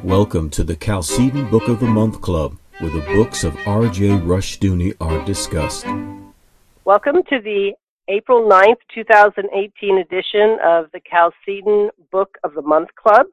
Welcome to the Chalcedon Book of the Month Club, where the books of R.J. Rushdoony are discussed. Welcome to the April 9th, 2018 edition of the Chalcedon Book of the Month Club.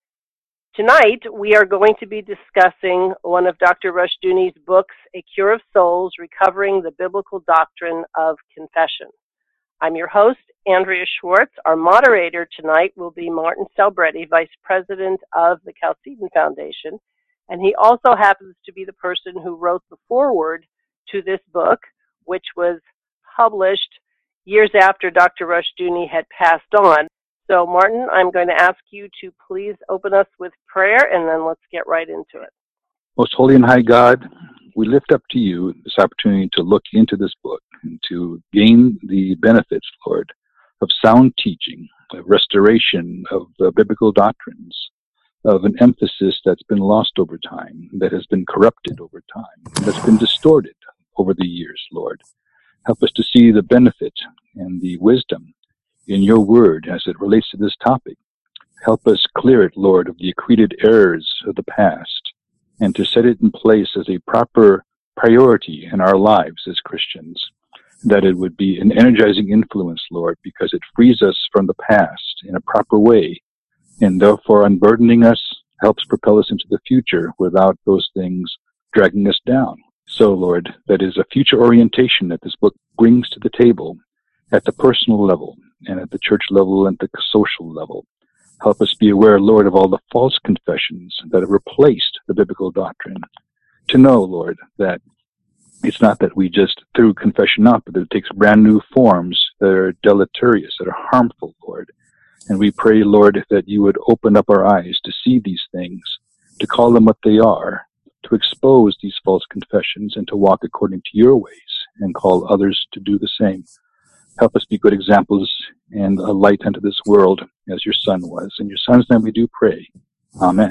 Tonight, we are going to be discussing one of Dr. Rushdoony's books, A Cure of Souls, Recovering the Biblical Doctrine of Confession. I'm your host, Andrea Schwartz. Our moderator tonight will be Martin Salbretti, Vice President of the Chalcedon Foundation, and he also happens to be the person who wrote the foreword to this book, which was published years after Dr. Rushdoony had passed on. So, Martin, I'm going to ask you to please open us with prayer, and then let's get right into it. Most holy and high God, we lift up to you this opportunity to look into this book and to gain the benefits, Lord, of sound teaching, of restoration of biblical doctrines, of an emphasis that's been lost over time, that has been corrupted over time, that's been distorted over the years, Lord. Help us to see the benefit and the wisdom in your word as it relates to this topic. Help us clear it, Lord, of the accreted errors of the past, and to set it in place as a proper priority in our lives as Christians, that it would be an energizing influence, Lord, because it frees us from the past in a proper way, and therefore unburdening us helps propel us into the future without those things dragging us down. So, Lord, that is a future orientation that this book brings to the table at the personal level and at the church level and the social level. Help us be aware, Lord, of all the false confessions that have replaced the biblical doctrine. To know, Lord, that it's not that we just threw confession up, but that it takes brand new forms that are deleterious, that are harmful, Lord. And we pray, Lord, that you would open up our eyes to see these things, to call them what they are, to expose these false confessions, and to walk according to your ways and call others to do the same. Help us be good examples and a light unto this world as your Son was. In your Son's name we do pray. Amen.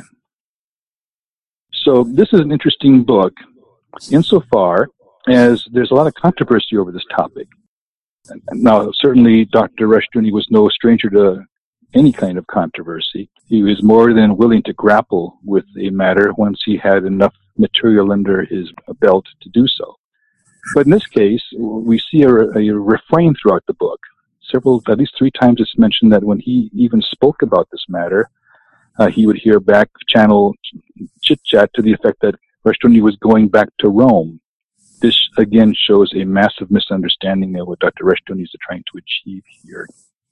So this is an interesting book insofar as there's a lot of controversy over this topic. Now, certainly Dr. Rushdoony was no stranger to any kind of controversy. He was more than willing to grapple with a matter once he had enough material under his belt to do so. But in this case, we see a refrain throughout the book. At least three times it's mentioned that when he even spoke about this matter, he would hear back channel chit-chat to the effect that Rushdoony was going back to Rome. This, again, shows a massive misunderstanding of what Dr. Rushdoony is trying to achieve here.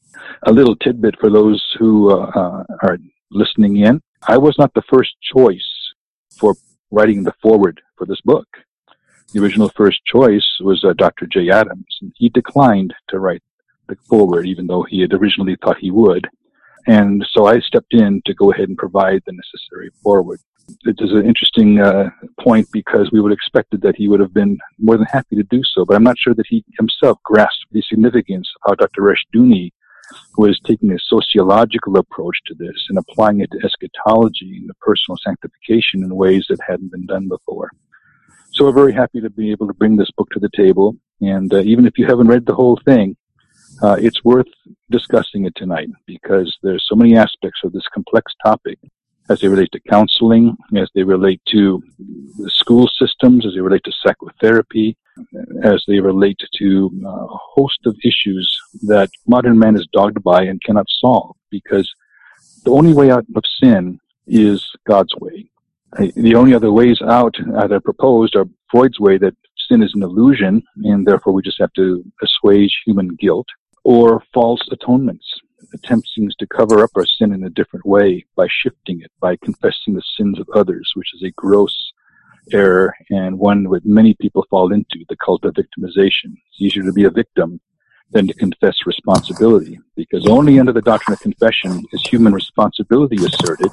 A little tidbit for those who are listening in. I was not the first choice for writing the foreword for this book. The original first choice was Dr. J. Adams, and he declined to write the foreword, even though he had originally thought he would. And so I stepped in to go ahead and provide the necessary foreword. It is an interesting point because we would have expected that he would have been more than happy to do so, but I'm not sure that he himself grasped the significance of how Dr. Rushdoony was taking a sociological approach to this and applying it to eschatology and the personal sanctification in ways that hadn't been done before. So we're very happy to be able to bring this book to the table, and even if you haven't read the whole thing, it's worth discussing it tonight because there's so many aspects of this complex topic as they relate to counseling, as they relate to the school systems, as they relate to psychotherapy, as they relate to a host of issues that modern man is dogged by and cannot solve, because the only way out of sin is God's way. The only other ways out either proposed are Freud's way, that sin is an illusion and therefore we just have to assuage human guilt, or false atonements, attempting to cover up our sin in a different way by shifting it, by confessing the sins of others, which is a gross error and one that many people fall into, the cult of victimization. It's easier to be a victim than to confess responsibility, because only under the doctrine of confession is human responsibility asserted,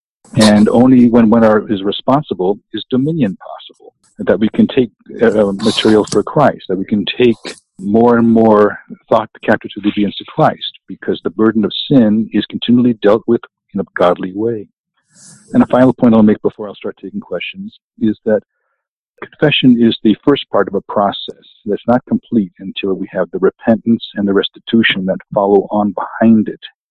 and only when one is responsible is dominion possible, that we can take material for Christ, that we can take more and more thought captive to the obedience to Christ, because the burden of sin is continually dealt with in a godly way. And a final point I'll make before I'll start taking questions is that confession is the first part of a process that's not complete until we have the repentance and the restitution that follow on behind it.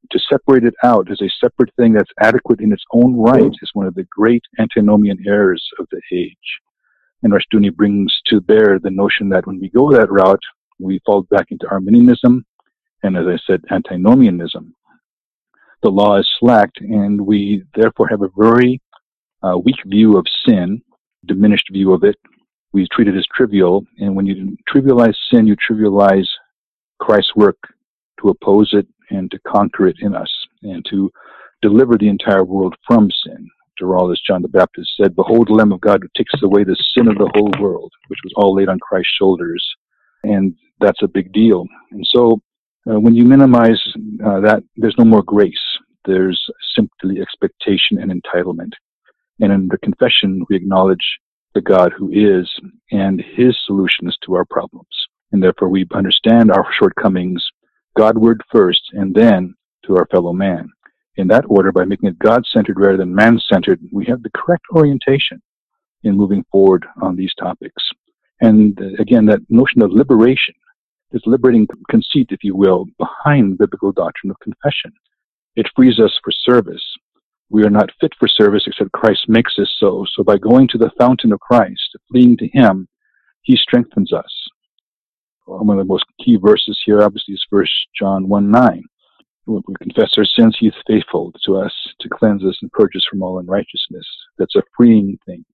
to separate it out as a separate thing that's adequate in its own right is one of the great antinomian errors of the age. And Rushdoony brings to bear the notion that when we go that route, we fall back into Arminianism, and as I said, antinomianism. The law is slacked, and we therefore have a very weak view of sin, diminished view of it. We treat it as trivial, and when you trivialize sin, you trivialize Christ's work to oppose it and to conquer it in us, and to deliver the entire world from sin. After all, as John the Baptist said, "Behold the Lamb of God who takes away the sin of the whole world," which was all laid on Christ's shoulders, and that's a big deal. And so when you minimize that, there's no more grace. There's simply expectation and entitlement. And in the confession, we acknowledge the God who is and his solutions to our problems. And therefore we understand our shortcomings Godward first and then to our fellow man. In that order, by making it God-centered rather than man-centered, we have the correct orientation in moving forward on these topics. And again, that notion of liberation, this liberating conceit, if you will, behind the biblical doctrine of confession. It frees us for service. We are not fit for service except Christ makes us so. So by going to the fountain of Christ, fleeing to him, he strengthens us. One of the most key verses here, obviously, is 1 John 1:9. When we confess our sins, he is faithful to us to cleanse us and purge us from all unrighteousness. That's a freeing thing.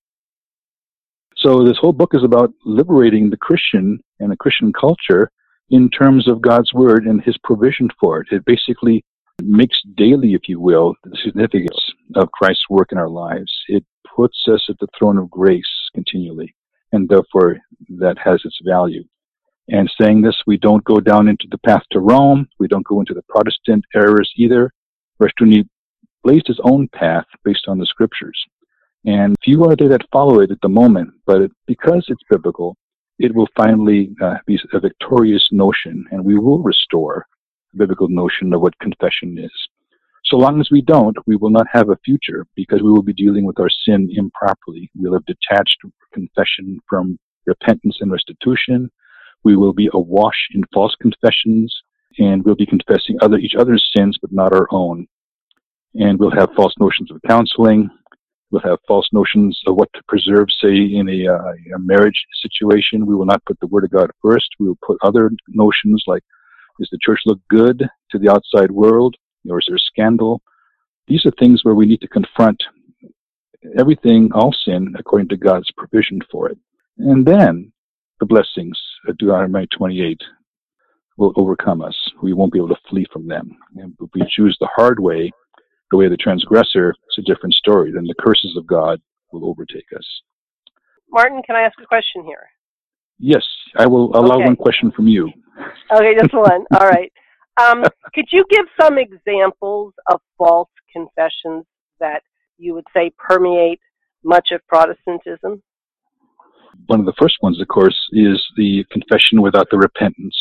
So this whole book is about liberating the Christian and the Christian culture in terms of God's word and his provision for it. It basically makes daily, if you will, the significance of Christ's work in our lives. It puts us at the throne of grace continually, and therefore that has its value. And saying this, we don't go down into the path to Rome. We don't go into the Protestant errors either. Rushdoony blazed his own path based on the scriptures. And few are there that follow it at the moment, but because it's biblical, it will finally be a victorious notion, and we will restore the biblical notion of what confession is. So long as we don't, we will not have a future, because we will be dealing with our sin improperly. We'll have detached confession from repentance and restitution. We will be awash in false confessions, and we'll be confessing each other's sins, but not our own. And we'll have false notions of counseling. We'll have false notions of what to preserve, say, in a marriage situation. We will not put the Word of God first. We will put other notions like, does the church look good to the outside world, or is there scandal? These are things where we need to confront everything, all sin, according to God's provision for it. And then the blessings of Deuteronomy 28 will overcome us. We won't be able to flee from them. And if we choose the hard way, the way of the transgressor, it's a different story. Then the curses of God will overtake us. Martin, can I ask a question here? Yes, I will allow one question from you. Okay, just one. All right. Could you give some examples of false confessions that you would say permeate much of Protestantism? One of the first ones, of course, is the confession without the repentance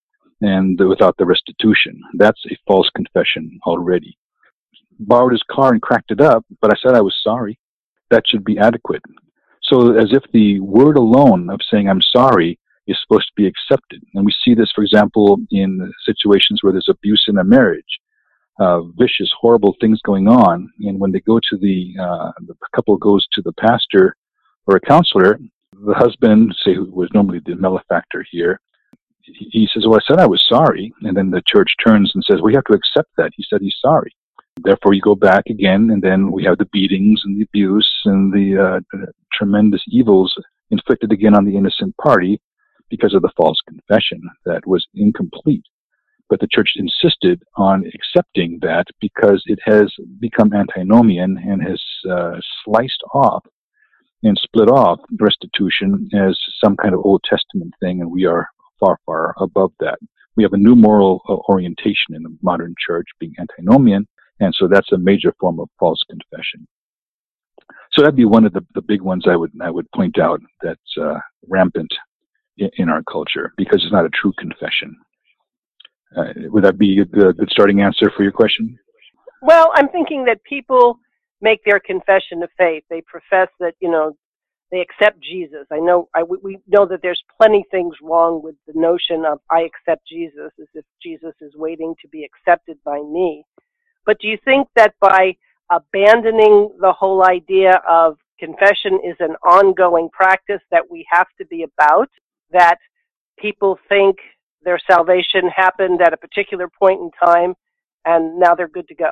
and without the restitution. That's a false confession already. Borrowed his car and cracked it up, but I said I was sorry. That should be adequate. So as if the word alone of saying I'm sorry is supposed to be accepted. And we see this, for example, in situations where there's abuse in a marriage, vicious, horrible things going on. And when they go to the couple goes to the pastor or a counselor, the husband, say, who was normally the malefactor here, he says, well, I said I was sorry. And then the church turns and says, well, you have to accept that. He said he's sorry. Therefore, you go back again, and then we have the beatings and the abuse and the tremendous evils inflicted again on the innocent party because of the false confession that was incomplete. But the church insisted on accepting that because it has become antinomian and has sliced off and split off restitution as some kind of Old Testament thing, and we are far, far above that. We have a new moral orientation in the modern church, being antinomian, and so that's a major form of false confession. So that'd be one of the big ones I would point out that's rampant in our culture, because it's not a true confession. Would that be a good starting answer for your question? Well, I'm thinking that people make their confession of faith. They profess that, they accept Jesus. We know that there's plenty things wrong with the notion of I accept Jesus, as if Jesus is waiting to be accepted by me. But do you think that by abandoning the whole idea of confession is an ongoing practice that we have to be about, that people think their salvation happened at a particular point in time and now they're good to go?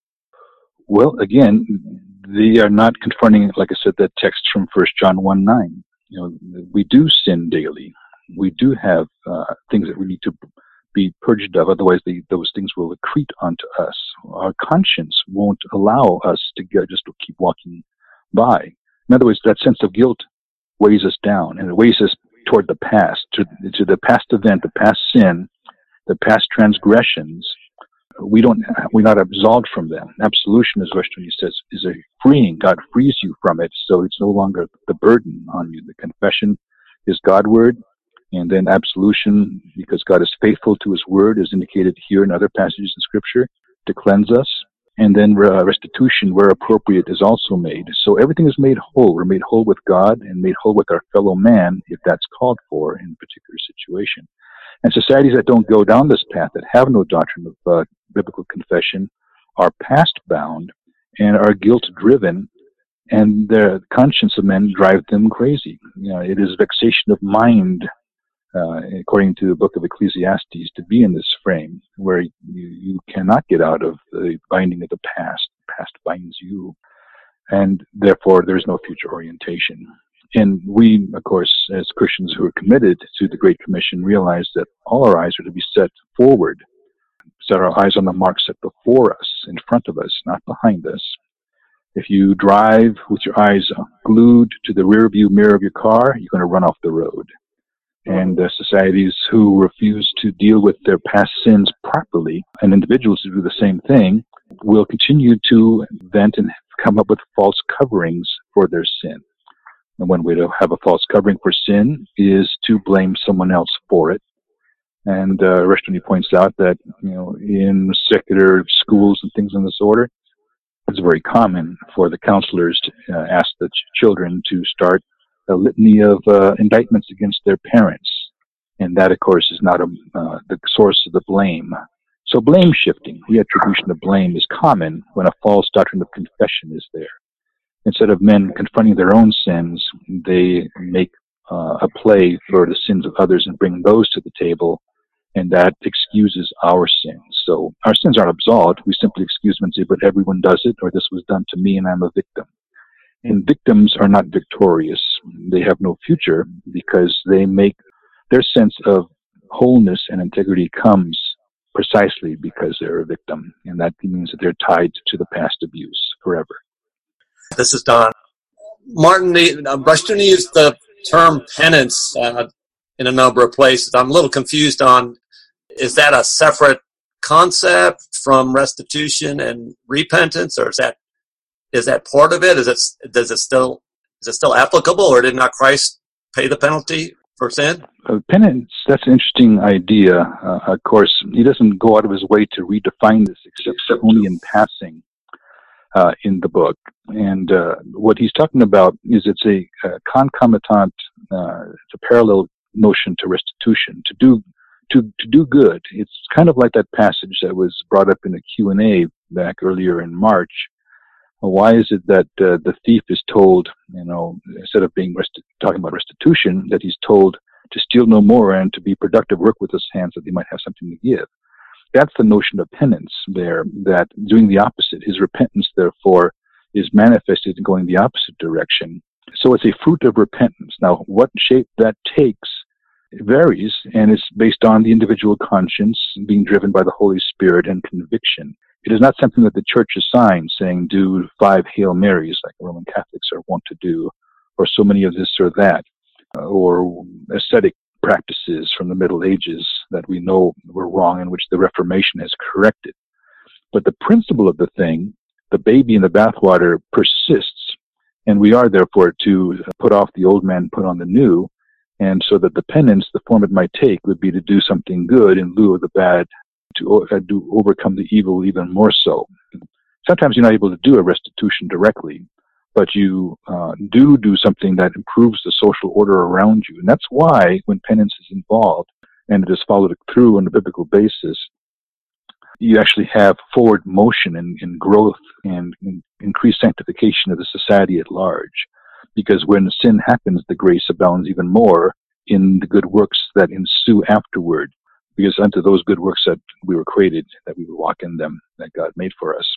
Well, again, they are not confronting, like I said, that text from 1 John 1:9. We do sin daily. We do have things that we need to be purged of, otherwise those things will accrete onto us. Our conscience won't allow us to just keep walking by. In other words, that sense of guilt weighs us down, and it weighs us toward the past, to the past event, the past sin, the past transgressions. We're not absolved from them. Absolution, as Rushdoony says, is a freeing. God frees you from it, so it's no longer the burden on you. The confession is Godward, and then absolution, because God is faithful to His word, is indicated here in other passages in Scripture, to cleanse us. And then restitution, where appropriate, is also made. So everything is made whole. We're made whole with God and made whole with our fellow man, if that's called for in a particular situation. And societies that don't go down this path, that have no doctrine of biblical confession, are past-bound and are guilt-driven, and the conscience of men drive them crazy. It is vexation of mind, according to the book of Ecclesiastes, to be in this frame where you cannot get out of the binding of the past. The past binds you, and therefore there's no future orientation. And we, of course, as Christians who are committed to the Great Commission, realize that all our eyes are to be set forward, set our eyes on the mark set before us, in front of us, not behind us. If you drive with your eyes glued to the rear view mirror of your car, you're going to run off the road. And societies who refuse to deal with their past sins properly, and individuals who do the same thing, will continue to invent and come up with false coverings for their sin. And one way to have a false covering for sin is to blame someone else for it. And Rushdoony points out that in secular schools and things in this order, it's very common for the counselors to ask the children to start a litany of indictments against their parents. And that, of course, is not the source of the blame. So blame shifting, the attribution of blame, is common when a false doctrine of confession is there. Instead of men confronting their own sins, they make a play for the sins of others and bring those to the table, and that excuses our sins. So our sins aren't absolved. We simply excuse them and say, but everyone does it, or this was done to me and I'm a victim. And victims are not victorious. They have no future because they make their sense of wholeness and integrity comes precisely because they're a victim. And that means that they're tied to the past abuse forever. This is Don. Martin, Rushdoony used the term penance in a number of places. I'm a little confused on, is that a separate concept from restitution and repentance, or is that part of it? Is it still applicable, or did not Christ pay the penalty for sin? Penance, that's an interesting idea. Of course, he doesn't go out of his way to redefine this except only in passing in the book. And what he's talking about is it's a concomitant, it's a parallel notion to restitution, to do good. It's kind of like that passage that was brought up in a Q&A back earlier in March. Why is it that the thief is told, instead of being talking about restitution, that he's told to steal no more and to be productive, work with his hands that he might have something to give? That's the notion of penance there, that doing the opposite. His repentance, therefore, is manifested in going the opposite direction. So it's a fruit of repentance. Now, what shape that takes varies, and it's based on the individual conscience being driven by the Holy Spirit and conviction. It is not something that the church assigns, saying do 5 Hail Marys like Roman Catholics are wont to do, or so many of this or that, or ascetic practices from the Middle Ages that we know were wrong and which the Reformation has corrected. But the principle of the thing, the baby in the bathwater, persists, and we are therefore to put off the old man, put on the new, and so that the penance, the form it might take, would be to do something good in lieu of the bad, to overcome the evil even more so. Sometimes you're not able to do a restitution directly, but you do something that improves the social order around you. And that's why when penance is involved and it is followed through on a biblical basis, you actually have forward motion and growth and increased sanctification of the society at large. Because when sin happens, the grace abounds even more in the good works that ensue afterward. Because unto those good works that we were created, that we would walk in them, that God made for us.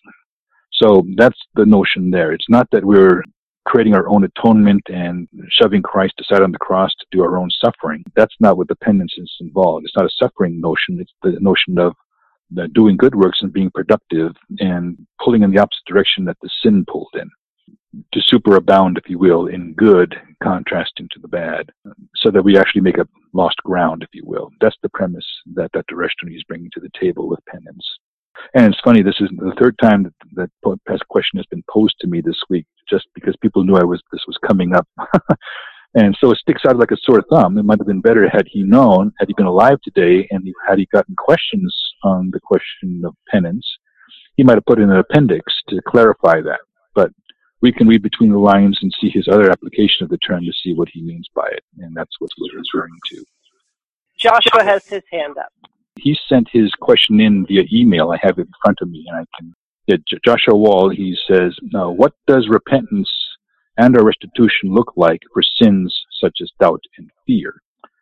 So that's the notion there. It's not that we're creating our own atonement and shoving Christ aside on the cross to do our own suffering. That's not what the penance is involved. It's not a suffering notion. It's the notion of doing good works and being productive and pulling in the opposite direction that the sin pulled in, to superabound, if you will, in good, contrasting to the bad, so that we actually make up lost ground, if you will. That's the premise that Dr. Rushdoony is bringing to the table with penance. And it's funny, this is the third time that past question has been posed to me this week, just because people knew this was coming up. And so it sticks out like a sore thumb. It might have been better had he known, had he been alive today, and had he gotten questions on the question of penance, he might have put in an appendix to clarify that. But we can read between the lines and see his other application of the term to see what he means by it. And that's what we're referring to. Joshua has his hand up. He sent his question in via email. I have it in front of me, and I can get Joshua Wall. He says, what does repentance and our restitution look like for sins such as doubt and fear?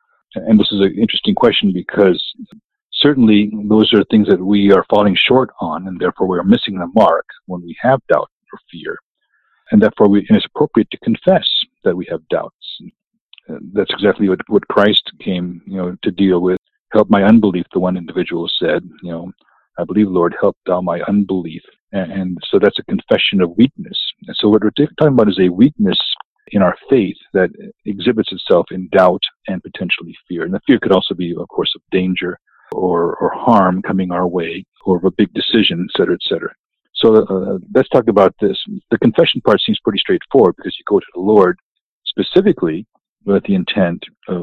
And this is an interesting question, because certainly those are things that we are falling short on, and therefore we are missing the mark when we have doubt or fear. And therefore it's appropriate to confess that we have doubts. And that's exactly what Christ came, to deal with. Help my unbelief, the one individual said. I believe, Lord, help thou my unbelief. And so that's a confession of weakness. And so what we're talking about is a weakness in our faith that exhibits itself in doubt and potentially fear. And the fear could also be, of course, of danger or harm coming our way, or of a big decision, et cetera, et cetera. So let's talk about this. The confession part seems pretty straightforward, because you go to the Lord specifically with the intent of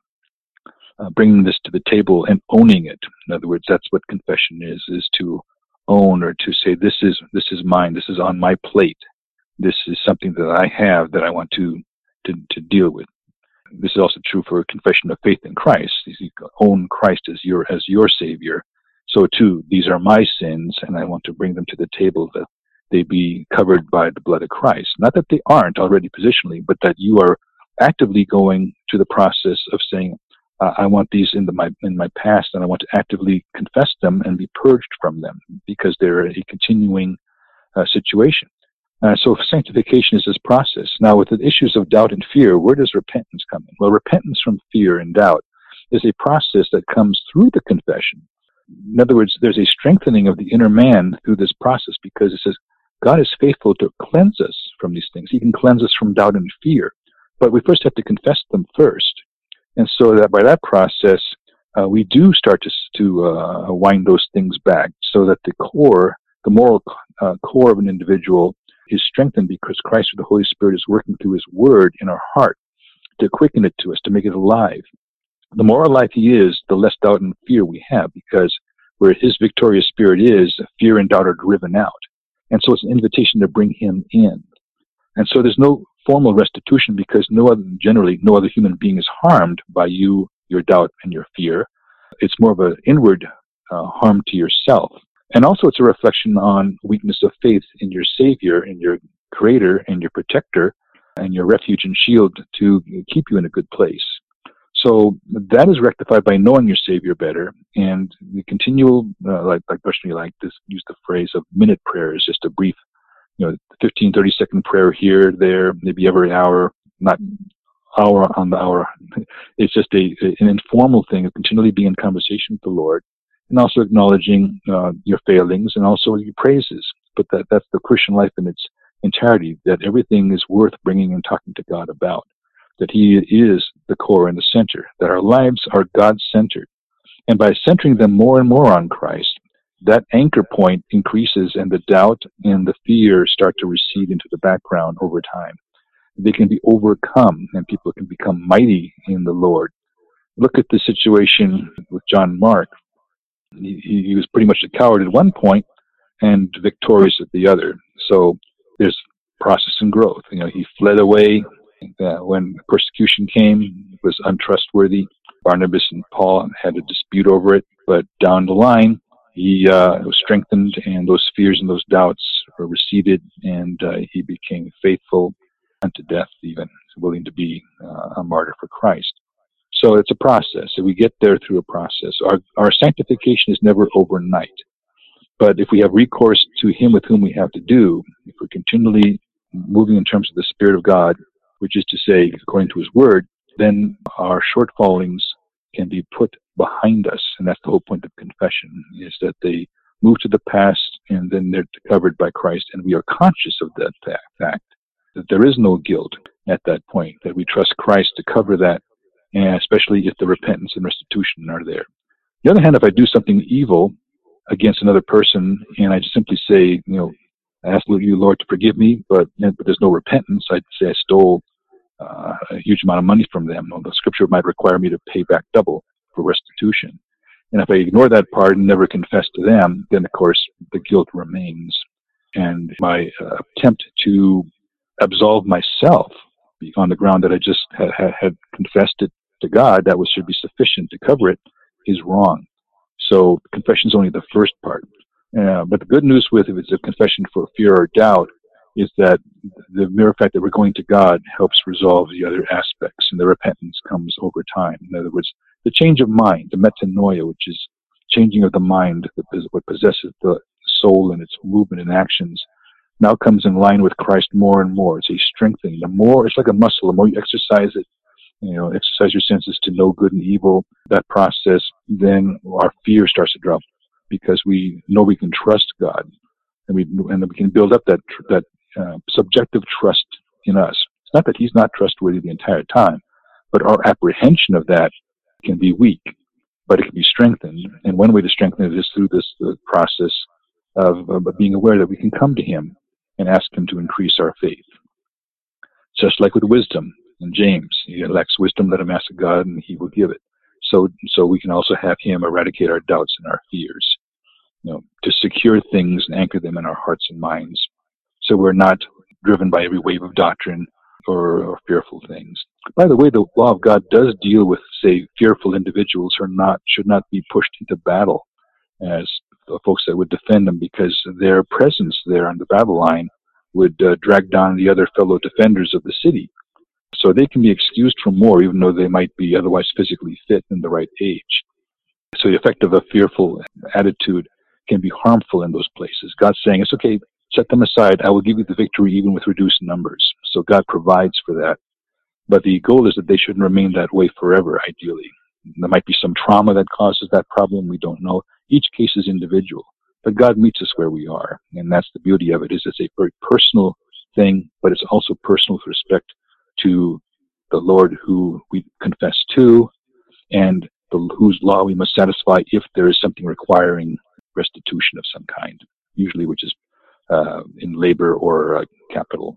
bringing this to the table and owning it. In other words, that's what confession is to own, or to say, this is mine, this is on my plate, this is something that I have that I want to deal with. This is also true for confession of faith in Christ. You own Christ as your Savior. So too, these are my sins, and I want to bring them to the table that they be covered by the blood of Christ. Not that they aren't already positionally, but that you are actively going to the process of saying, I want these in my past, and I want to actively confess them and be purged from them, because they're a continuing situation. So sanctification is this process. Now, with the issues of doubt and fear, where does repentance come in? Well, repentance from fear and doubt is a process that comes through the confession. In other words, there's a strengthening of the inner man through this process, because it says God is faithful to cleanse us from these things. He can cleanse us from doubt and fear, but we first have to confess them first. And so that by that process, we do start to wind those things back, so that the moral core of an individual is strengthened, because Christ or the Holy Spirit is working through His Word in our heart to quicken it to us, to make it alive. The more alive He is, the less doubt and fear we have, because where His victorious Spirit is, fear and doubt are driven out. And so it's an invitation to bring Him in. And so there's no formal restitution, because generally no other human being is harmed by your doubt and your fear. It's more of an inward harm to yourself. And also it's a reflection on weakness of faith in your Savior, in your Creator, and your Protector, and your refuge and shield to keep you in a good place. So that is rectified by knowing your Savior better, and the continual, like personally like this, use the phrase of minute prayer is just a brief, 15, 30-second prayer here, there, maybe every hour, not hour on the hour. It's just an informal thing of continually being in conversation with the Lord, and also acknowledging your failings and also your praises. But that's the Christian life in its entirety, that everything is worth bringing and talking to God about, that He is the core and the center, that our lives are God-centered. And by centering them more and more on Christ, that anchor point increases, and the doubt and the fear start to recede into the background over time. They can be overcome, and people can become mighty in the Lord. Look at the situation with John Mark. He was pretty much a coward at one point and victorious at the other. So there's process and growth. He fled away when persecution came, was untrustworthy. Barnabas and Paul had a dispute over it, but down the line, he was strengthened, and those fears and those doubts were receded, and he became faithful unto death, even willing to be a martyr for Christ. So it's a process. So we get there through a process. Our sanctification is never overnight. But if we have recourse to him with whom we have to do, if we're continually moving in terms of the Spirit of God, which is to say, according to his word, then our shortfallings can be put behind us. And that's the whole point of confession, is that they move to the past and then they're covered by Christ. And we are conscious of that fact, that there is no guilt at that point, that we trust Christ to cover that, and especially if the repentance and restitution are there. On the other hand, if I do something evil against another person and I just simply say, I ask you, Lord, to forgive me, but there's no repentance, I'd say I stole a huge amount of money from them. The scripture might require me to pay back double for restitution. And if I ignore that part and never confess to them, then of course the guilt remains. And my attempt to absolve myself on the ground that I just had confessed it to God, that should be sufficient to cover it, is wrong. So confession is only the first part. But the good news if it's a confession for fear or doubt, is that the mere fact that we're going to God helps resolve the other aspects, and the repentance comes over time. In other words, the change of mind, the metanoia, which is changing of the mind, what possesses the soul and its movement and actions, now comes in line with Christ more and more. It's a strengthening. The more, it's like a muscle, the more you exercise it, exercise your senses to know good and evil, that process, then our fear starts to drop, because we know we can trust God, and we can build up that subjective trust in us. It's not that he's not trustworthy the entire time, but our apprehension of that can be weak, but it can be strengthened. And one way to strengthen it is through this process of being aware that we can come to him and ask him to increase our faith. Just like with wisdom in James, he lacks wisdom, let him ask God, and he will give it. So we can also have him eradicate our doubts and our fears, to secure things and anchor them in our hearts and minds, so we're not driven by every wave of doctrine or fearful things. By the way, the law of God does deal with, say, fearful individuals who should not be pushed into battle as the folks that would defend them, because their presence there on the battle line would drag down the other fellow defenders of the city. So they can be excused from war, even though they might be otherwise physically fit in the right age. So the effect of a fearful attitude can be harmful in those places. God's saying, it's okay, set them aside. I will give you the victory even with reduced numbers. So God provides for that. But the goal is that they shouldn't remain that way forever, ideally. There might be some trauma that causes that problem. We don't know. Each case is individual. But God meets us where we are. And that's the beauty of it, is it's a very personal thing, but it's also personal with respect to the Lord who we confess to, and whose law we must satisfy if there is something requiring restitution of some kind, usually which is in labor or capital.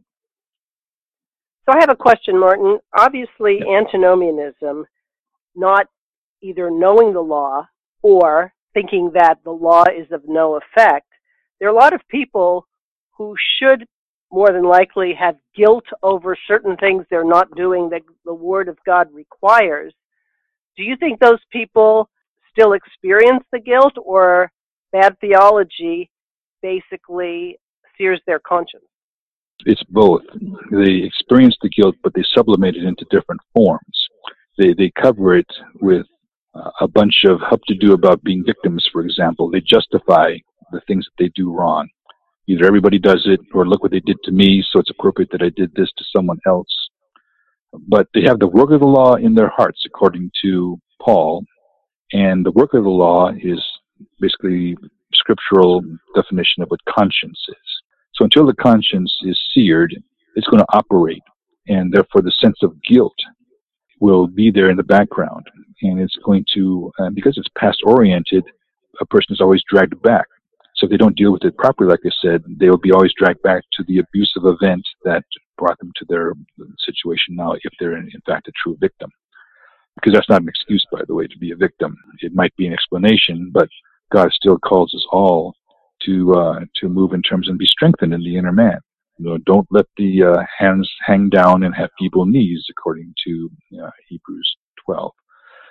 So I have a question, Martin. Obviously, antinomianism, not either knowing the law or thinking that the law is of no effect, there are a lot of people who should more than likely have guilt over certain things they're not doing that the Word of God requires. Do you think those people still experience the guilt, or bad theology basically sears their conscience? It's both. They experience the guilt, but they sublimate it into different forms. They cover it with a bunch of up-to-do about being victims, for example. They justify the things that they do wrong. Either everybody does it, or look what they did to me, so it's appropriate that I did this to someone else. But they have the work of the law in their hearts, according to Paul. And the work of the law is basically scriptural definition of what conscience is. So until the conscience is seared, it's going to operate. And therefore the sense of guilt will be there in the background. And it's going to, because it's past-oriented, a person is always dragged back. So if they don't deal with it properly, like I said, they will be always dragged back to the abusive event that brought them to their situation now, if they're in fact a true victim. Because that's not an excuse, by the way, to be a victim. It might be an explanation, but God still calls us all to move in terms and be strengthened in the inner man. Don't let the hands hang down and have feeble knees, according to Hebrews 12.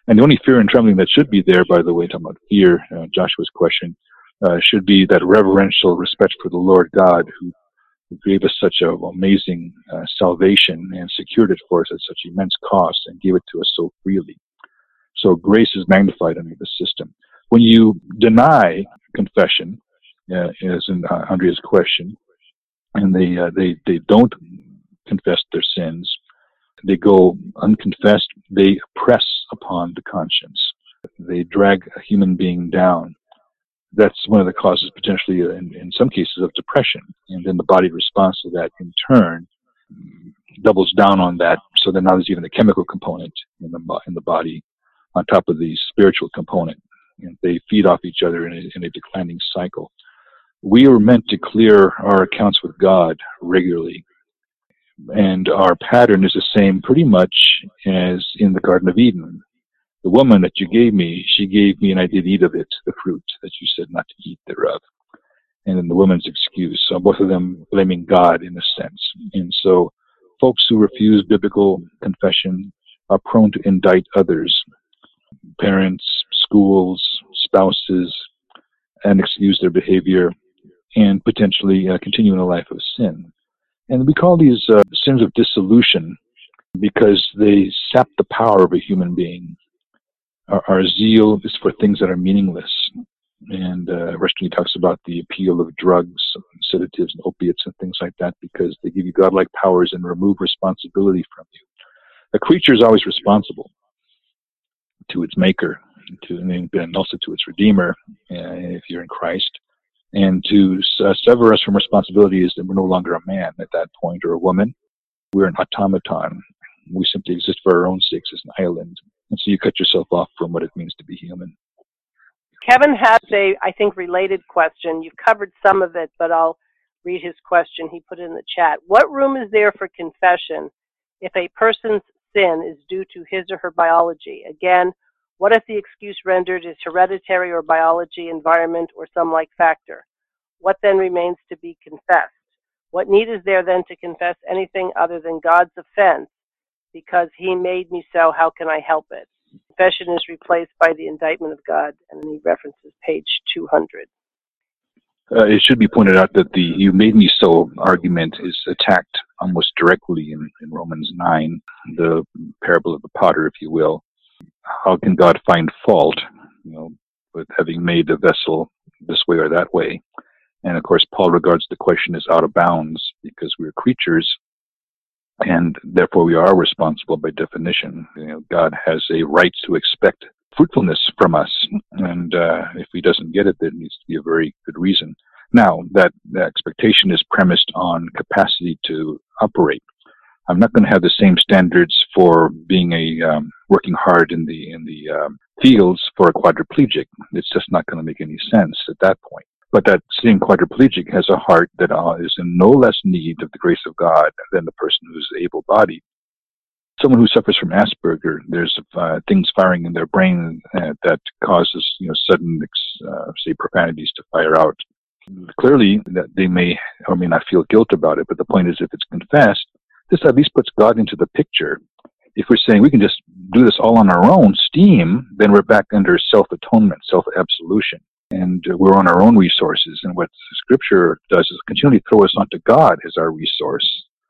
And the only fear and trembling that should be there, by the way, talking about fear, Joshua's question, should be that reverential respect for the Lord God who gave us such an amazing salvation and secured it for us at such immense cost and gave it to us so freely. So grace is magnified under the system. When you deny confession, as in Andrea's question, and they don't confess their sins, they go unconfessed, they press upon the conscience. They drag a human being down. That's one of the causes potentially in some cases of depression. And then the body responds to that in turn, doubles down on that, so that now there's even a chemical component in the body on top of the spiritual component. And they feed off each other in a declining cycle. We are meant to clear our accounts with God regularly. And our pattern is the same pretty much as in the Garden of Eden. The woman that you gave me, she gave me and I did eat of it, the fruit that you said not to eat thereof. And then the woman's excuse. So both of them blaming God in a sense. And so folks who refuse biblical confession are prone to indict others, parents, schools, spouses, and excuse their behavior and potentially continue in a life of sin. And we call these sins of dissolution because they sap the power of a human being. Our zeal is for things that are meaningless. And Rushdoony talks about the appeal of drugs, sedatives, and opiates and things like that because they give you godlike powers and remove responsibility from you. A creature is always responsible to its maker, and also to its redeemer, if you're in Christ. And to sever us from responsibility is that we're no longer a man at that point, or a woman. We're an automaton. We simply exist for our own sakes as an island. And so you cut yourself off from what it means to be human. Kevin has I think, related question. You've covered some of it, but I'll read his question he put in the chat. What room is there for confession if a person's sin is due to his or her biology? Again, what if the excuse rendered is hereditary or biology, environment, or some like factor? What then remains to be confessed? What need is there then to confess anything other than God's offense? Because he made me so, how can I help it? Confession is replaced by the indictment of God, and then he references page 200. It should be pointed out that the "you made me so" argument is attacked almost directly in Romans 9, the parable of the potter, if you will. How can God find fault, with having made the vessel this way or that way? And of course, Paul regards the question as out of bounds because we're creatures, and therefore we are responsible by definition. God has a right to expect fruitfulness from us, and if he doesn't get it, there needs to be a very good reason. Now, that expectation is premised on capacity to operate. I'm not going to have the same standards for being working hard in the fields for a quadriplegic. It's just not going to make any sense at that point. But that same quadriplegic has a heart that is in no less need of the grace of God than the person who's able-bodied. Someone who suffers from Asperger, there's things firing in their brain that causes sudden, say, profanities to fire out. Clearly, that they may or may not feel guilt about it, but the point is, if it's confessed, this at least puts God into the picture. If we're saying we can just do this all on our own steam, then we're back under self-atonement, self-absolution. And we're on our own resources. And what Scripture does is continually throw us onto God as our resource.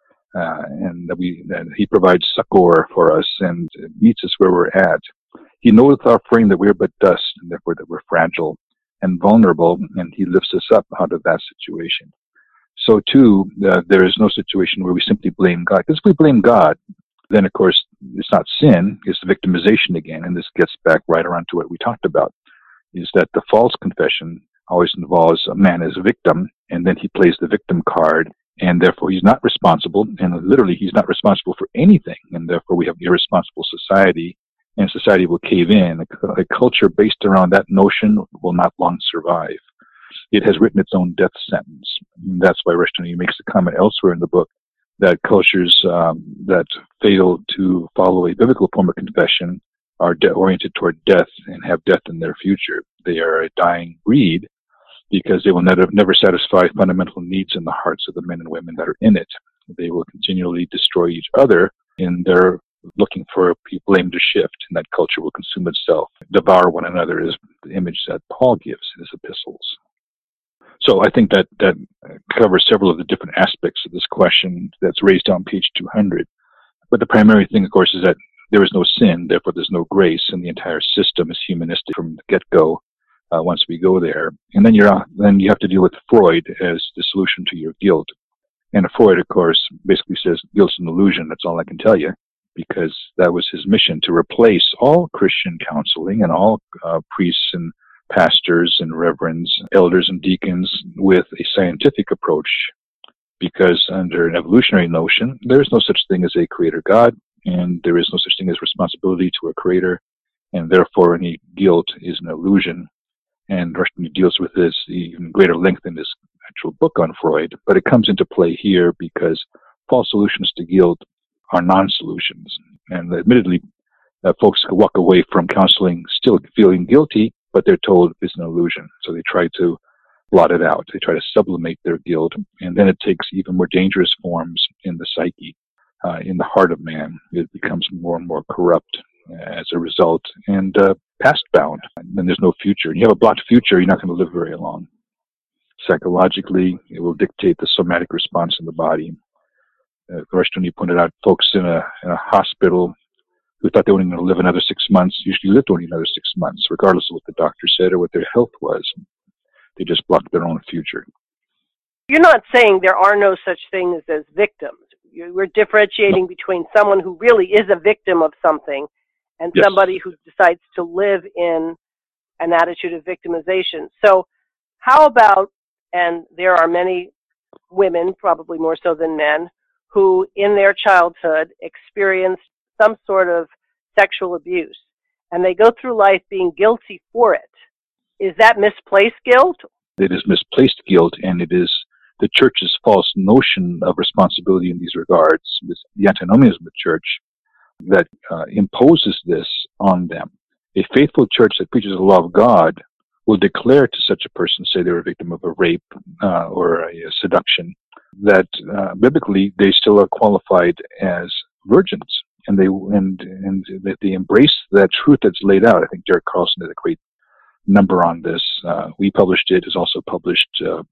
And that he provides succor for us and meets us where we're at. He knows our frame that we're but dust, and therefore that we're fragile and vulnerable, and he lifts us up out of that situation. So too, there is no situation where we simply blame God. Because if we blame God, then of course it's not sin, it's victimization again. And this gets back right around to what we talked about, is that the false confession always involves a man as a victim, and then he plays the victim card, and therefore he's not responsible, and literally he's not responsible for anything, and therefore we have an irresponsible society, and society will cave in. A culture based around that notion will not long survive. It has written its own death sentence. And that's why Rushdoony makes the comment elsewhere in the book that cultures that fail to follow a biblical form of confession are oriented toward death and have death in their future. They are a dying breed because they will never satisfy fundamental needs in the hearts of the men and women that are in it. They will continually destroy each other in their looking for blame to shift, and that culture will consume itself. Devour one another is the image that Paul gives in his epistles. So I think that covers several of the different aspects of this question that's raised on page 200. But the primary thing, of course, is that there is no sin, therefore there's no grace, and the entire system is humanistic from the get-go once we go there. And then you have to deal with Freud as the solution to your guilt. And Freud, of course, basically says guilt's an illusion. That's all I can tell you, because that was his mission, to replace all Christian counseling and all priests and pastors and reverends, elders and deacons with a scientific approach. Because under an evolutionary notion, there is no such thing as a creator God, and there is no such thing as responsibility to a creator, and therefore any guilt is an illusion. And Rushdoony deals with this even greater length in his actual book on Freud, but it comes into play here because false solutions to guilt are non-solutions. And admittedly, folks can walk away from counseling still feeling guilty, but they're told it's an illusion. So they try to blot it out. They try to sublimate their guilt, and then it takes even more dangerous forms in the psyche, in the heart of man. It becomes more and more corrupt as a result, and past-bound. Then there's no future. You have a blocked future, you're not going to live very long. Psychologically, it will dictate the somatic response in the body. Rushdoony pointed out folks in a hospital who thought they were only going to live another 6 months usually lived only another 6 months, regardless of what the doctor said or what their health was. They just blocked their own future. You're not saying there are no such things as victims. We're differentiating between someone who really is a victim of something and Yes. somebody who decides to live in an attitude of victimization. So how about, and there are many women, probably more so than men, who in their childhood experienced some sort of sexual abuse, and they go through life being guilty for it. Is that misplaced guilt? It is misplaced guilt, and it is the church's false notion of responsibility in these regards, the antinomianism of the church, that imposes this on them. A faithful church that preaches the law of God will declare to such a person, say they're a victim of a rape or a seduction, that biblically they still are qualified as virgins, and that they embrace that truth that's laid out. I think Derek Carlson did a great number on this. We published it. It's also published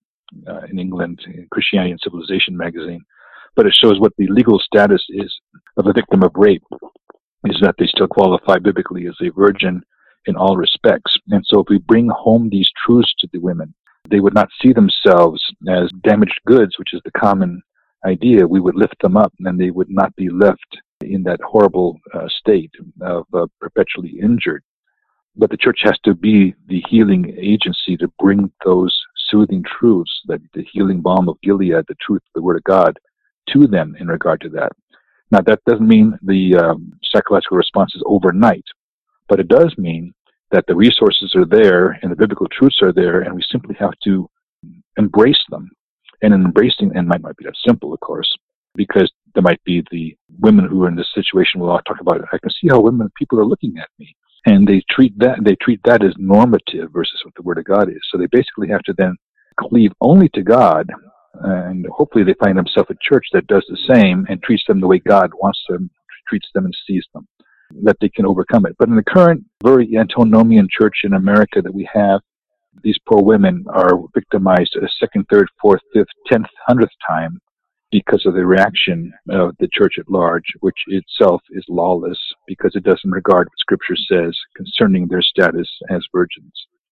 in England in Christianity and Civilization magazine. But it shows what the legal status is of a victim of rape, is that they still qualify biblically as a virgin in all respects. And so if we bring home these truths to the women, they would not see themselves as damaged goods, which is the common idea. We would lift them up, and they would not be left in that horrible state of perpetually injured. But the church has to be the healing agency to bring those soothing truths, that the healing balm of Gilead, the truth, the Word of God, to them in regard to that. Now, that doesn't mean the psychological response is overnight, but it does mean that the resources are there and the biblical truths are there, and we simply have to embrace them. And in embracing, and it might be that simple, of course, because there might be the women who are in this situation. We'll talk about it. I can see how people are looking at me, and they treat that as normative versus what the Word of God is. So they basically have to then cleave only to God, and hopefully they find themselves a church that does the same and treats them the way God wants them, treats them and sees them, that they can overcome it. But in the current very antinomian church in America that we have, these poor women are victimized a second, third, fourth, fifth, 10th, 100th time because of the reaction of the church at large, which itself is lawless because it doesn't regard what Scripture says concerning their status as virgins.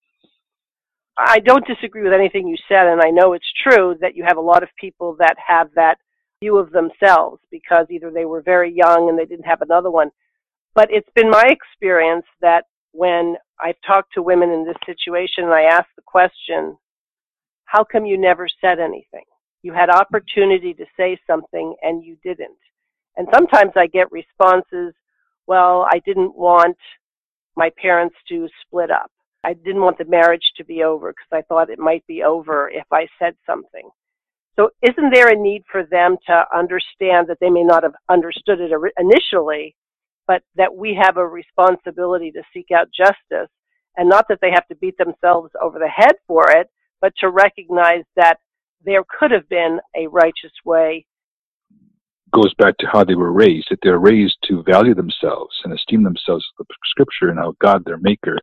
I don't disagree with anything you said, and I know it's true that you have a lot of people that have that view of themselves because either they were very young and they didn't have another one. But it's been my experience that when I've talked to women in this situation and I ask the question, how come you never said anything? You had opportunity to say something and you didn't. And sometimes I get responses, well, I didn't want my parents to split up. I didn't want the marriage to be over because I thought it might be over if I said something. So isn't there a need for them to understand that they may not have understood it initially, but that we have a responsibility to seek out justice, and not that they have to beat themselves over the head for it, but to recognize that there could have been a righteous way? goes back to how they were raised, that they're raised to value themselves and esteem themselves, the Scripture, and how God, their Maker,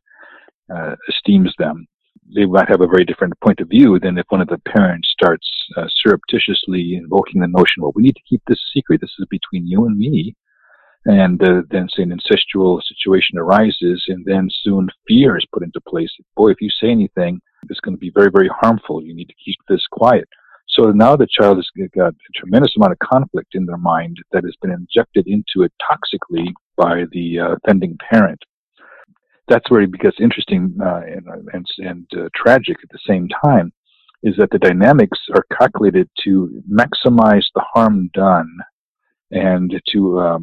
esteems them. They might have a very different point of view than if one of the parents starts surreptitiously invoking the notion, well, we need to keep this secret. This is between you and me. And then, say, an incestual situation arises, and then soon fear is put into place. Boy, if you say anything, it's going to be very, very harmful. You need to keep this quiet. So now the child has got a tremendous amount of conflict in their mind that has been injected into it toxically by the offending parent. That's where it gets interesting and tragic at the same time, is that the dynamics are calculated to maximize the harm done and to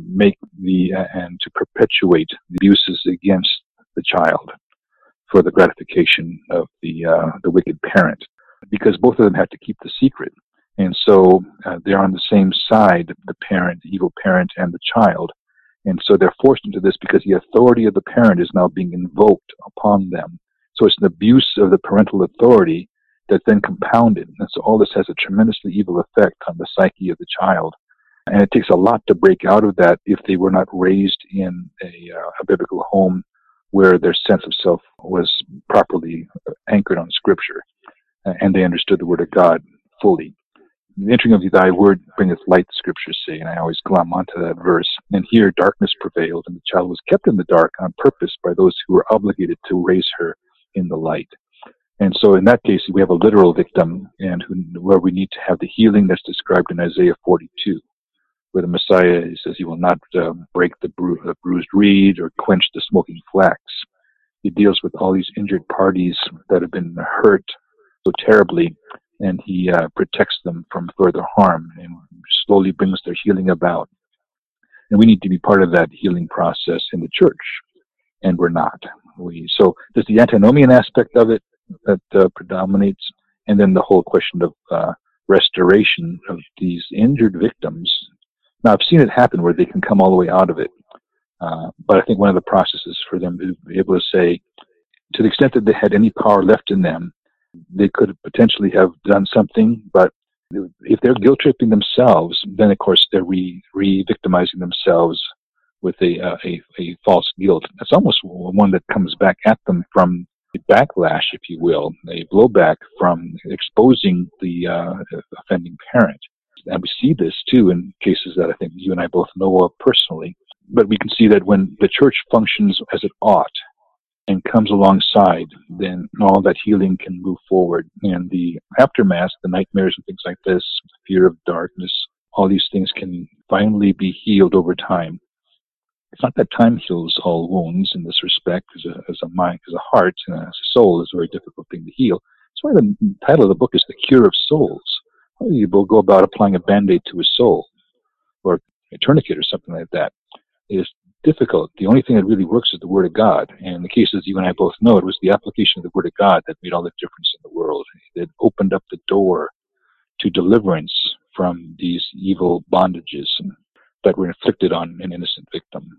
and to perpetuate the abuses against the child for the gratification of the wicked parent, because both of them have to keep the secret. And so they're on the same side, the parent, the evil parent, and the child. And so they're forced into this because the authority of the parent is now being invoked upon them. So it's an abuse of the parental authority that's then compounded. And so all this has a tremendously evil effect on the psyche of the child. And it takes a lot to break out of that if they were not raised in a biblical home where their sense of self was properly anchored on Scripture, and they understood the Word of God fully. The entering of thy word bringeth light, the Scriptures say, and I always glom onto that verse. And here darkness prevailed, and the child was kept in the dark on purpose by those who were obligated to raise her in the light. And so in that case, we have a literal victim, and where we need to have the healing that's described in Isaiah 42. Where the Messiah says he will not break the bruised reed or quench the smoking flax. He deals with all these injured parties that have been hurt so terribly, and he protects them from further harm and slowly brings their healing about. And we need to be part of that healing process in the church, and we're not. So there's the antinomian aspect of it that predominates, and then the whole question of restoration of these injured victims. Now, I've seen it happen where they can come all the way out of it. But I think one of the processes for them to be able to say, to the extent that they had any power left in them, they could potentially have done something. But if they're guilt-tripping themselves, then, of course, they're re-victimizing themselves with a false guilt. It's almost one that comes back at them from a backlash, if you will, a blowback from exposing the offending parent. And we see this, too, in cases that I think you and I both know of personally. But we can see that when the church functions as it ought and comes alongside, then all that healing can move forward. And the aftermath, the nightmares and things like this, fear of darkness, all these things can finally be healed over time. It's not that time heals all wounds in this respect, as a mind, as a heart, and as a soul is a very difficult thing to heal. That's why the title of the book is The Cure of Souls. How do you go about applying a Band-Aid to a soul, or a tourniquet or something like that? It is difficult. The only thing that really works is the Word of God. And in the cases you and I both know, it was the application of the Word of God that made all the difference in the world. It opened up the door to deliverance from these evil bondages that were inflicted on an innocent victim.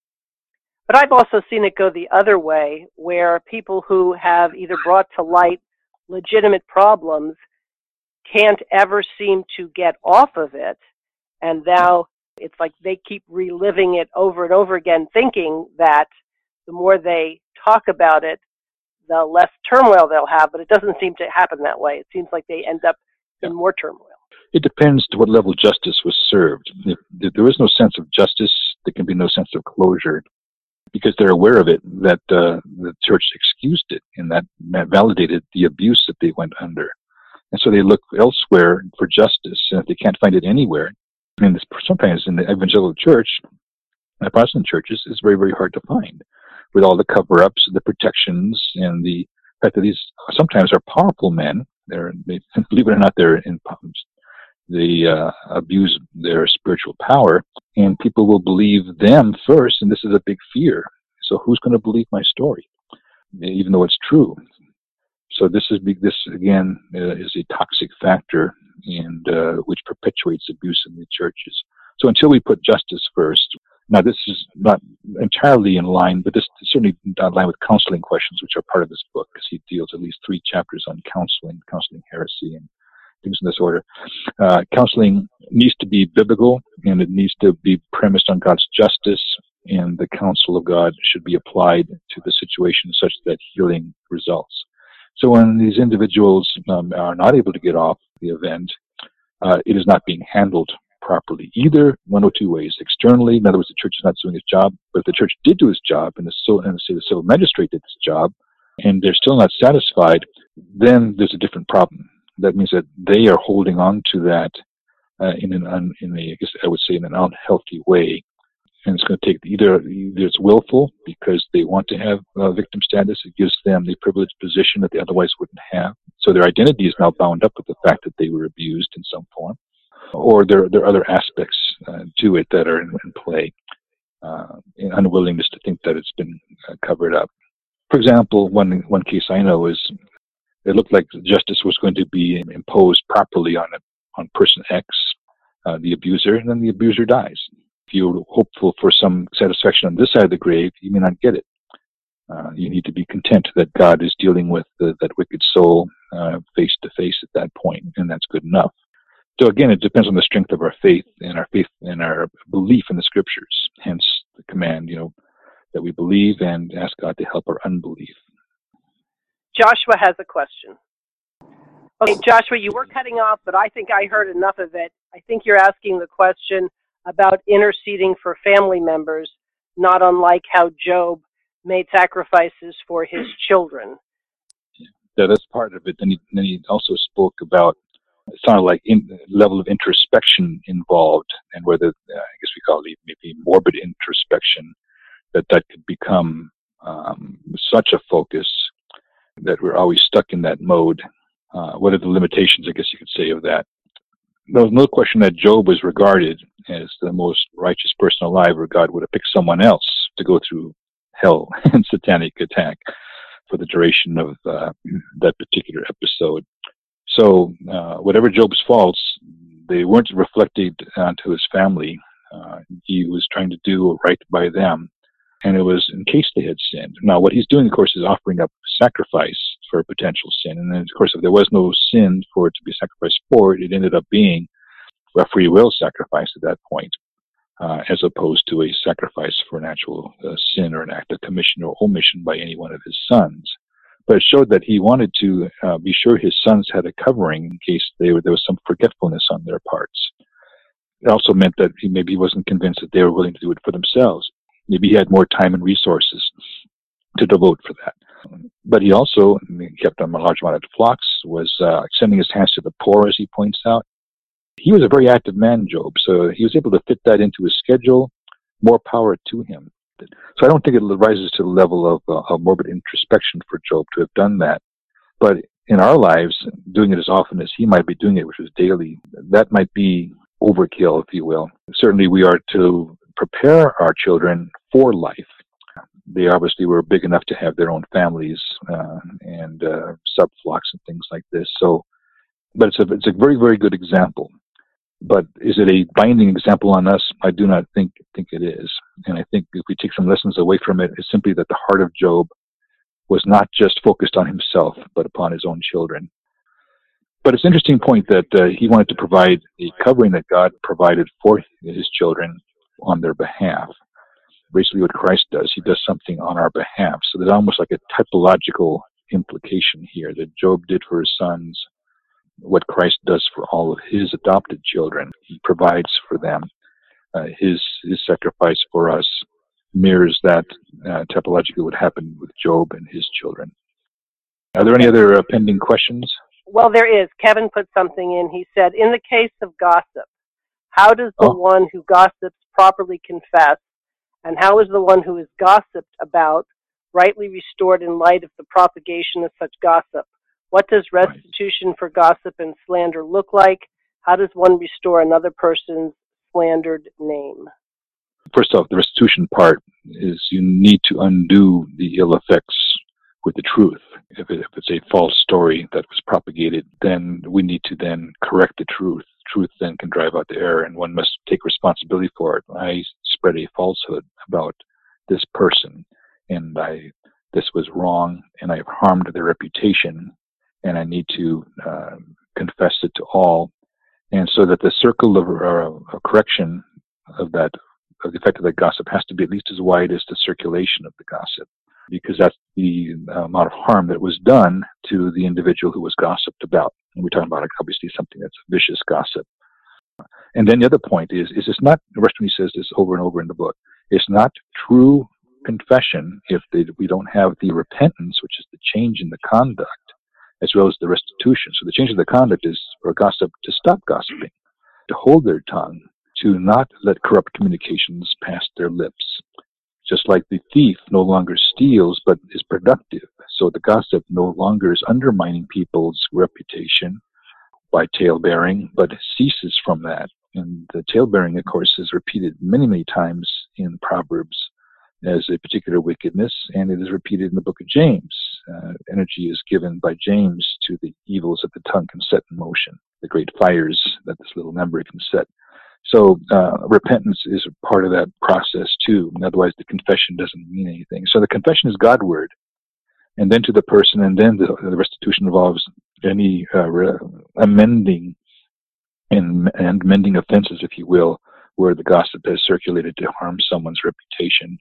But I've also seen it go the other way, where people who have either brought to light legitimate problems can't ever seem to get off of it, and now it's like they keep reliving it over and over again, thinking that the more they talk about it, the less turmoil they'll have, but it doesn't seem to happen that way. It seems like they end up in more turmoil. It depends to what level justice was served. If there is no sense of justice, there can be no sense of closure, because they're aware of it, that the church excused it, and that validated the abuse that they went under. And so they look elsewhere for justice, and if they can't find it anywhere, and this, sometimes in the evangelical church, the Protestant churches, it's very, very hard to find, with all the cover-ups, the protections, and the fact that these sometimes are powerful men. They believe it or not, they abuse their spiritual power, and people will believe them first, and this is a big fear. So who's going to believe my story, even though it's true? So this again is a toxic factor, and which perpetuates abuse in the churches. So until we put justice first, now this is not entirely in line, but this is certainly not in line with counseling questions, which are part of this book, because he deals at least 3 chapters on counseling heresy, and things in this order. Counseling needs to be biblical, and it needs to be premised on God's justice, and the counsel of God should be applied to the situation such that healing results. So when these individuals are not able to get off the event, it is not being handled properly, either one or two ways. Externally, in other words, the church is not doing its job, but if the church did do its job, and the civil magistrate did its job, and they're still not satisfied, then there's a different problem. That means that they are holding on to that in an unhealthy way, and it's going to take either it's willful because they want to have victim status. It gives them the privileged position that they otherwise wouldn't have. So their identity is now bound up with the fact that they were abused in some form, or there are other aspects to it that are in play, in unwillingness to think that it's been covered up. For example, one case I know is it looked like justice was going to be imposed properly on person X, the abuser, and then the abuser dies. If you're hopeful for some satisfaction on this side of the grave, you may not get it. You need to be content that God is dealing with that wicked soul face to face at that point, and that's good enough. So again, it depends on the strength of our faith and our belief in the Scriptures. Hence the command, that we believe and ask God to help our unbelief. Joshua has a question. Okay, Joshua, you were cutting off, but I think I heard enough of it. I think you're asking the question about interceding for family members, not unlike how Job made sacrifices for his children. Yeah, that's part of it. Then he also spoke about, it sounded like level of introspection involved, and whether, I guess we call it maybe morbid introspection, that could become such a focus that we're always stuck in that mode. What are the limitations, I guess you could say, of that? There was no question that Job was regarded as the most righteous person alive, or God would have picked someone else to go through hell and satanic attack for the duration of that particular episode. So whatever Job's faults, they weren't reflected onto his family. He was trying to do right by them, and it was in case they had sinned. Now, what he's doing, of course, is offering up sacrifice for a potential sin. And then, of course, if there was no sin for it to be sacrificed for, it ended up being a free will sacrifice at that point, as opposed to a sacrifice for an actual sin or an act of commission or omission by any one of his sons. But it showed that he wanted to be sure his sons had a covering in case there was some forgetfulness on their parts. It also meant that maybe he wasn't convinced that they were willing to do it for themselves. Maybe he had more time and resources to devote for that. But he also kept a large amount of flocks, was extending his hands to the poor, as he points out. He was a very active man, Job, so he was able to fit that into his schedule. More power to him. So I don't think it rises to the level of morbid introspection for Job to have done that. But in our lives, doing it as often as he might be doing it, which was daily, that might be overkill, if you will. Certainly we are to prepare our children for life. They obviously were big enough to have their own families and sub-flocks and things like this. So, but it's a very, very good example. But is it a binding example on us? I do not think it is. And I think if we take some lessons away from it, it's simply that the heart of Job was not just focused on himself, but upon his own children. But it's an interesting point that he wanted to provide a covering that God provided for his children on their behalf. Basically what Christ does, he does something on our behalf. So there's almost like a typological implication here that Job did for his sons what Christ does for all of his adopted children. He provides for them. His sacrifice for us mirrors that typologically what happened with Job and his children. Are there any other pending questions? Well, there is. Kevin put something in. He said, in the case of gossip, how does the one who gossips properly confess, and how is the one who is gossiped about rightly restored in light of the propagation of such gossip? What does restitution for gossip and slander look like? How does one restore another person's slandered name? First off, the restitution part is you need to undo the ill effects with the truth. If it's a false story that was propagated, then we need to then correct the truth. Truth then can drive out the error, and one must take responsibility for it. I spread a falsehood about this person, and this was wrong, and I've harmed their reputation, and I need to confess it to all, and so that the circle of correction of the effect of that gossip has to be at least as wide as the circulation of the gossip, because that's the amount of harm that was done to the individual who was gossiped about. And we're talking about, obviously, something that's vicious gossip. And then the other point is it's not, Rushdoony says this over and over in the book, it's not true confession if we don't have the repentance, which is the change in the conduct, as well as the restitution. So the change in the conduct is for a gossip to stop gossiping, to hold their tongue, to not let corrupt communications pass their lips. Just like the thief no longer steals but is productive. So the gossip no longer is undermining people's reputation by tale-bearing, but ceases from that. And the tale-bearing, of course, is repeated many, many times in Proverbs as a particular wickedness, and it is repeated in the book of James. Energy is given by James to the evils that the tongue can set in motion, the great fires that this little member can set. So repentance is a part of that process too. Otherwise, the confession doesn't mean anything. So the confession is God-word, and then to the person, and then the restitution involves any amending and mending offenses, if you will, where the gossip has circulated to harm someone's reputation,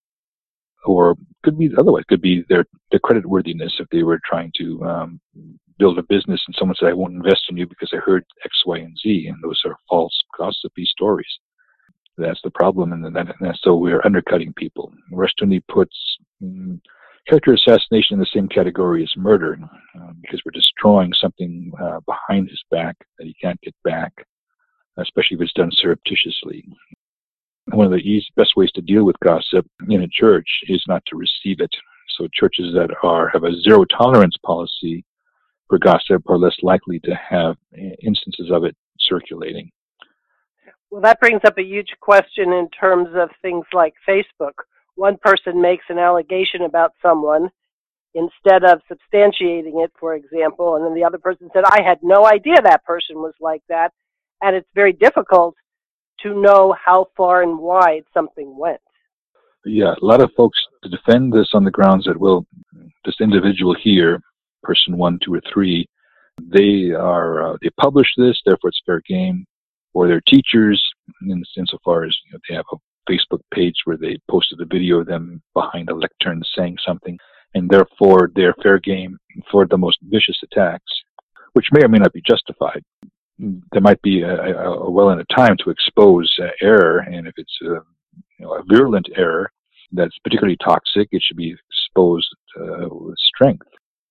or could be otherwise. Could be their creditworthiness if they were trying to build a business and someone said, I won't invest in you because I heard X, Y, and Z, and those are false gossipy stories. That's the problem, and so we're undercutting people. Rushdoony puts character assassination in the same category as murder, because we're destroying something behind his back that he can't get back, especially if it's done surreptitiously. One of the best ways to deal with gossip in a church is not to receive it. So churches that have a zero tolerance policy for gossip are less likely to have instances of it circulating. Well, that brings up a huge question in terms of things like Facebook. One person makes an allegation about someone instead of substantiating it, for example, and then the other person said, I had no idea that person was like that, and it's very difficult to know how far and wide something went. Yeah, a lot of folks defend this on the grounds that, well, this individual here, person 1, 2, or 3, they publish this, therefore it's fair game, or they're teachers, insofar as they have a Facebook page where they posted a video of them behind a lectern saying something, and therefore they're fair game for the most vicious attacks, which may or may not be justified. There might be a well in a time to expose error, and if it's a virulent error that's particularly toxic, it should be exposed with strength.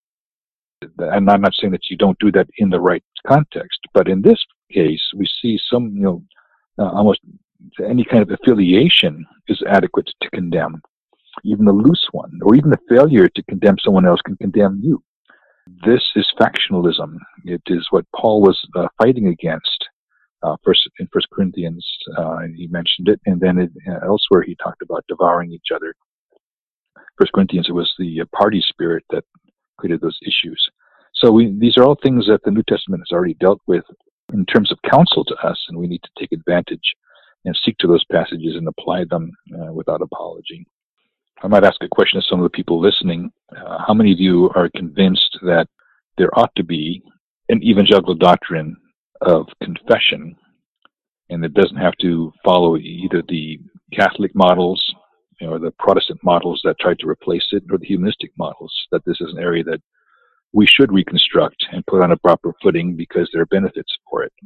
And I'm not saying that you don't do that in the right context, but in this case, we see some, almost any kind of affiliation is adequate to condemn. Even the loose one, or even the failure to condemn someone else can condemn you. This is factionalism. It is what Paul was fighting against first in 1 Corinthians. He mentioned it, and then elsewhere he talked about devouring each other. 1 Corinthians, it was the party spirit that created those issues. So these are all things that the New Testament has already dealt with in terms of counsel to us, and we need to take advantage and seek to those passages and apply them without apology. I might ask a question to some of the people listening. How many of you are convinced that there ought to be an evangelical doctrine of confession, and it doesn't have to follow either the Catholic models or the Protestant models that tried to replace it, or the humanistic models, that this is an area that we should reconstruct and put on a proper footing because there are benefits for it?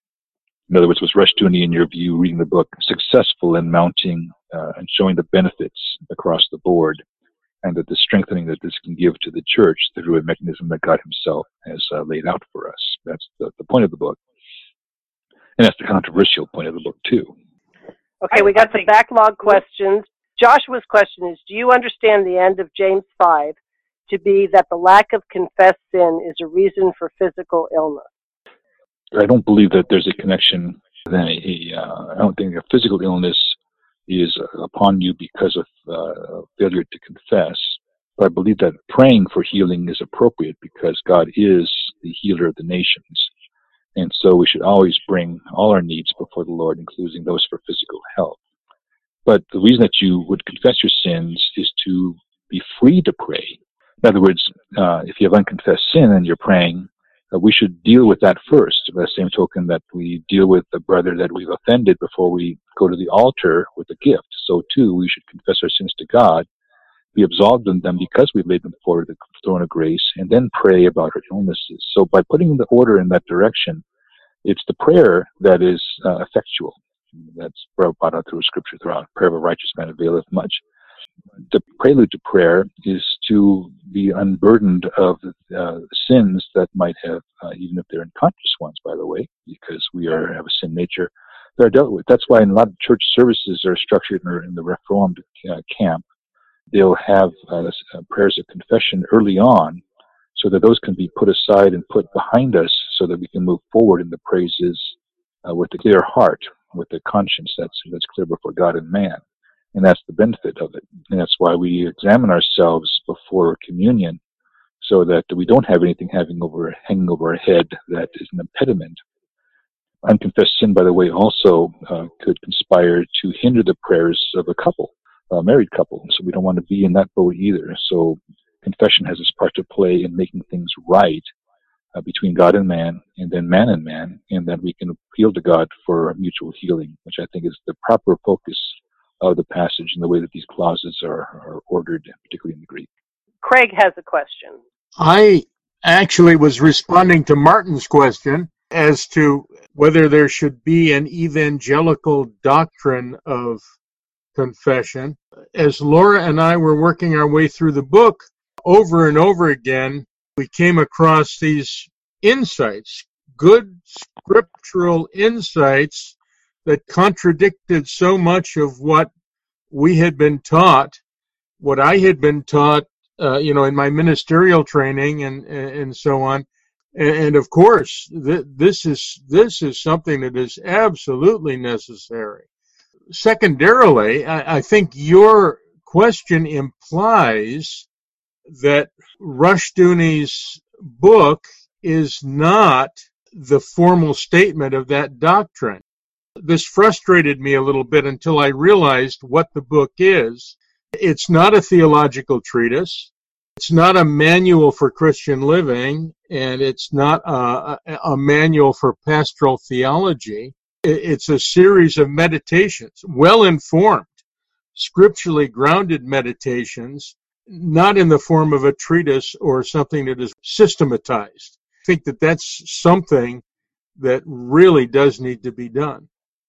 In other words, was Rushdoony, in your view, reading the book, successful in mounting and showing the benefits across the board, and that the strengthening that this can give to the church through a mechanism that God himself has laid out for us? That's the point of the book. And that's the controversial point of the book, too. Okay, we got some backlog questions. Joshua's question is, do you understand the end of James 5 to be that the lack of confessed sin is a reason for physical illness? I don't believe that there's a connection. I don't think a physical illness is upon you because of failure to confess. But I believe that praying for healing is appropriate because God is the healer of the nations. And so we should always bring all our needs before the Lord, including those for physical health. But the reason that you would confess your sins is to be free to pray. In other words, if you have unconfessed sin and you're praying, we should deal with that first. By the same token that we deal with the brother that we've offended before we go to the altar with a gift, so too we should confess our sins to God, be absolved of them because we've laid them before the throne of grace, and then pray about our illnesses. So by putting the order in that direction, it's the prayer that is effectual. That's brought out through Scripture throughout. Prayer of a righteous man availeth much. The prelude to prayer is to be unburdened of sins that might have, even if they're unconscious ones, by the way, because we have a sin nature, they're dealt with. That's why in a lot of church services are structured in the Reformed camp. They'll have prayers of confession early on so that those can be put aside and put behind us so that we can move forward in the praises with a clear heart, with a conscience that's clear before God and man. And that's the benefit of it. And that's why we examine ourselves before communion so that we don't have anything hanging over our head that is an impediment. Unconfessed sin, by the way, also could conspire to hinder the prayers of a couple, a married couple. So we don't want to be in that boat either. So confession has its part to play in making things right between God and man, and then man and man, and that we can appeal to God for mutual healing, which I think is the proper focus of the passage and the way that these clauses are ordered, particularly in the Greek. Craig has a question. I actually was responding to Martin's question as to whether there should be an evangelical doctrine of confession. As Laura and I were working our way through the book, over and over again, we came across these insights, good scriptural insights that contradicted so much of what we had been taught, what I had been taught, in my ministerial training and so on. And of course, this is something that is absolutely necessary. Secondarily, I think your question implies that Rushdoony's book is not the formal statement of that doctrine. This frustrated me a little bit until I realized what the book is. It's not a theological treatise. It's not a manual for Christian living, and it's not a manual for pastoral theology. It's a series of meditations, well-informed, scripturally grounded meditations, not in the form of a treatise or something that is systematized. I think that that's something that really does need to be done.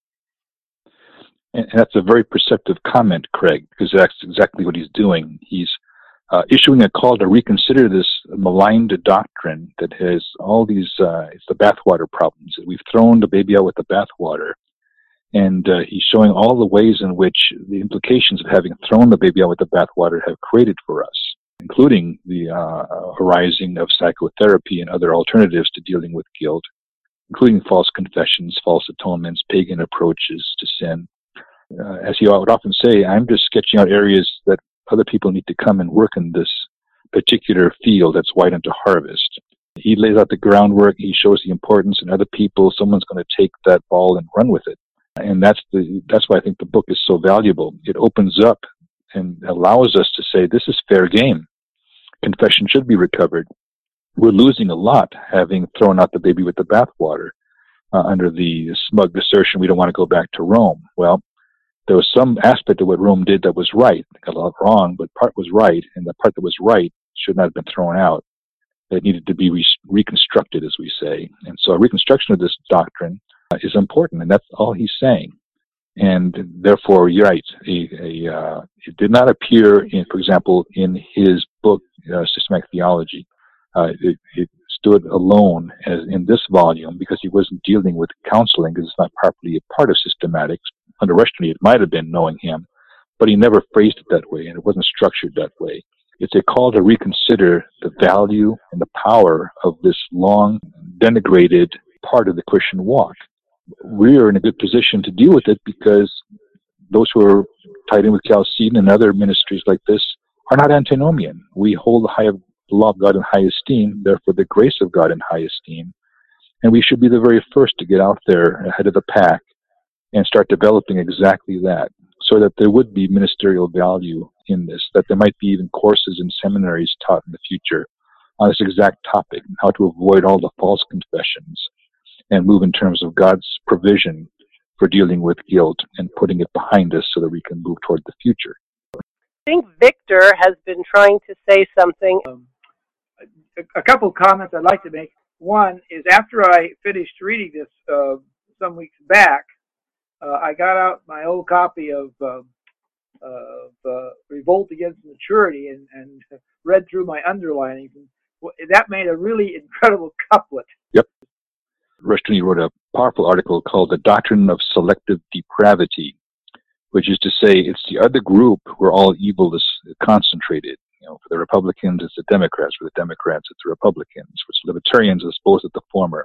And that's a very perceptive comment, Craig, because that's exactly what he's doing. He's issuing a call to reconsider this maligned doctrine that has all these, it's the bathwater problems. We've thrown the baby out with the bathwater. And he's showing all the ways in which the implications of having thrown the baby out with the bathwater have created for us, including the arising of psychotherapy and other alternatives to dealing with guilt, including false confessions, false atonements, pagan approaches to sin. As he would often say, I'm just sketching out areas that other people need to come and work in this particular field that's white unto harvest. He lays out the groundwork, he shows the importance, and other people, someone's going to take that ball and run with it. And that's why I think the book is so valuable. It opens up and allows us to say, this is fair game. Confession should be recovered. We're losing a lot having thrown out the baby with the bathwater under the smug assertion we don't want to go back to Rome. Well, there was some aspect of what Rome did that was right. They got a lot wrong, but part was right, and the part that was right should not have been thrown out. It needed to be reconstructed, as we say. And so a reconstruction of this doctrine is important, and that's all he's saying. And therefore, you're right. It did not appear, for example, in his book, Systematic Theology. It stood alone as in this volume because he wasn't dealing with counseling, because it's not properly a part of systematics. Under Rushdoony, it might have been knowing him, but he never phrased it that way, and it wasn't structured that way. It's a call to reconsider the value and the power of this long denigrated part of the Christian walk. We are in a good position to deal with it because those who are tied in with Chalcedon and other ministries like this are not antinomian. We hold the law of God in high esteem, therefore the grace of God in high esteem, and we should be the very first to get out there ahead of the pack and start developing exactly that, so that there would be ministerial value in this, that there might be even courses in seminaries taught in the future on this exact topic, how to avoid all the false confessions and move in terms of God's provision for dealing with guilt and putting it behind us so that we can move toward the future. I think Victor has been trying to say something. A couple comments I'd like to make. One is after I finished reading this some weeks back, I got out my old copy of Revolt Against Maturity and read through my underlinings. And that made a really incredible couplet. Yep. Rushdoony wrote a powerful article called The Doctrine of Selective Depravity, which is to say it's the other group where all evil is concentrated. You know, for the Republicans, it's the Democrats. For the Democrats, it's the Republicans. For libertarians, it's both at the former.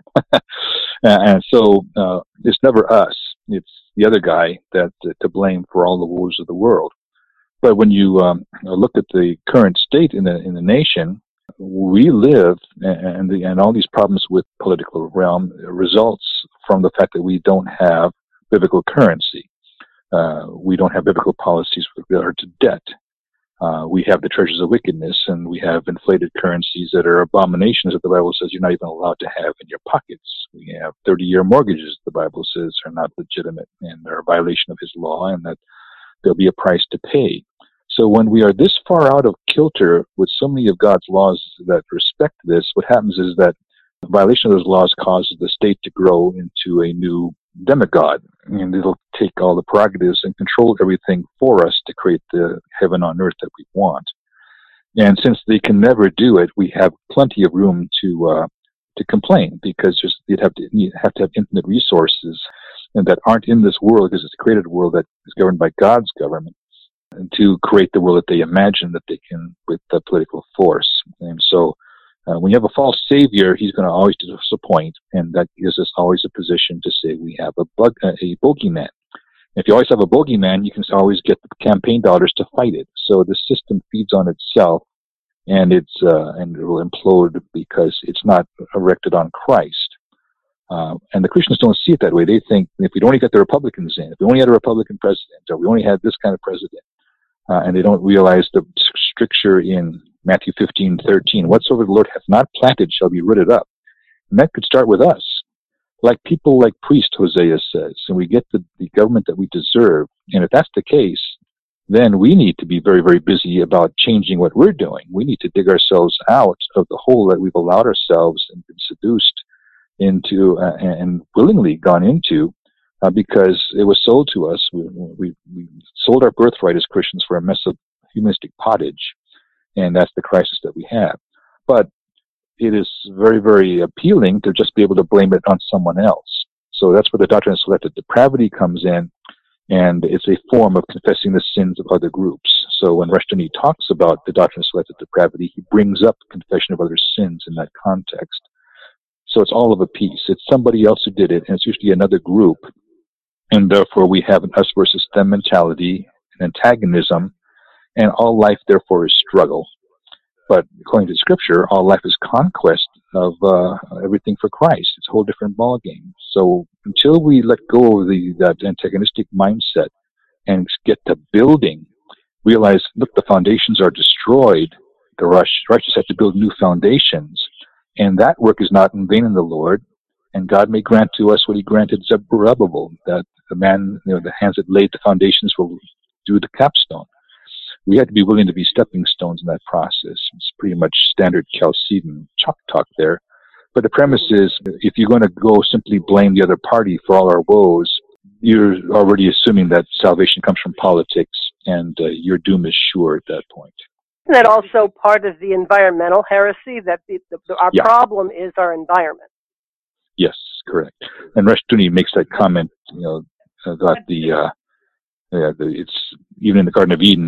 And so it's never us. It's the other guy that to blame for all the woes of the world. But when you look at the current state in the nation, we live, and all these problems with political realm results from the fact that we don't have biblical currency. We don't have biblical policies with regard to debt. We have the treasures of wickedness, and we have inflated currencies that are abominations that the Bible says you're not even allowed to have in your pockets. We have 30-year mortgages, the Bible says, are not legitimate, and they're a violation of His law, and that there'll be a price to pay. So when we are this far out of kilter with so many of God's laws that respect this, what happens is that the violation of those laws causes the state to grow into a new demigod, and it'll take all the prerogatives and control everything for us to create the heaven on earth that we want. And since they can never do it, we have plenty of room to complain, because you'd have to have infinite resources and that aren't in this world, because it's a created world that is governed by God's government, to create the world that they imagine that they can with the political force. And so when you have a false savior, he's going to always disappoint, and that gives us always a position to say we have a bogeyman. If you always have a bogeyman, you can always get the campaign dollars to fight it. So the system feeds on itself, and it will implode because it's not erected on Christ. And the Christians don't see it that way. They think if we only get the Republicans in, if we only had a Republican president, or we only had this kind of president, and they don't realize the stricture in Matthew 15:13, whatsoever the Lord hath not planted shall be rooted up. And that could start with us. Like people like priests, Hosea says, and we get the government that we deserve. And if that's the case, then we need to be very, very busy about changing what we're doing. We need to dig ourselves out of the hole that we've allowed ourselves and been seduced into and willingly gone into because it was sold to us. We sold our birthright as Christians for a mess of humanistic pottage. And that's the crisis that we have. But it is very, very appealing to just be able to blame it on someone else. So that's where the doctrine of selective depravity comes in, and it's a form of confessing the sins of other groups. So when Rushdoony talks about the doctrine of selective depravity, he brings up confession of other sins in that context. So it's all of a piece. It's somebody else who did it, and it's usually another group. And therefore we have an us versus them mentality, an antagonism, and all life, therefore, is struggle. But according to Scripture, all life is conquest of everything for Christ. It's a whole different ballgame. So until we let go of that antagonistic mindset and get to building, realize, look, the foundations are destroyed. The righteous have to build new foundations. And that work is not in vain in the Lord. And God may grant to us what He granted Zerubbabel, that the man, the hands that laid the foundations will do the capstone. We have to be willing to be stepping stones in that process. It's pretty much standard Chalcedon chalk talk there. But the premise is, if you're going to go simply blame the other party for all our woes, you're already assuming that salvation comes from politics, and your doom is sure at that point. Isn't that also part of the environmental heresy, that our problem is our environment? Yes, correct. And Rushdoony makes that comment, about it's even in the Garden of Eden.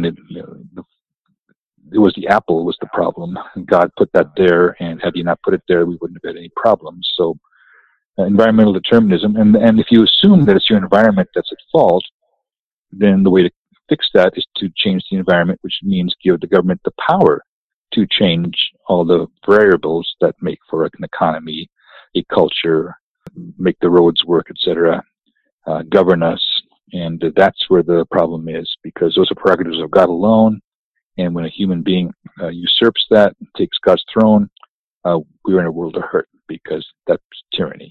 It was the apple was the problem. God put that there, and had He not put it there, we wouldn't have had any problems. So, environmental determinism, and if you assume that it's your environment that's at fault, then the way to fix that is to change the environment, which means give the government the power to change all the variables that make for an economy, a culture, make the roads work, etc., govern us. And that's where the problem is, because those are prerogatives of God alone. And when a human being usurps that, takes God's throne, we're in a world of hurt because that's tyranny.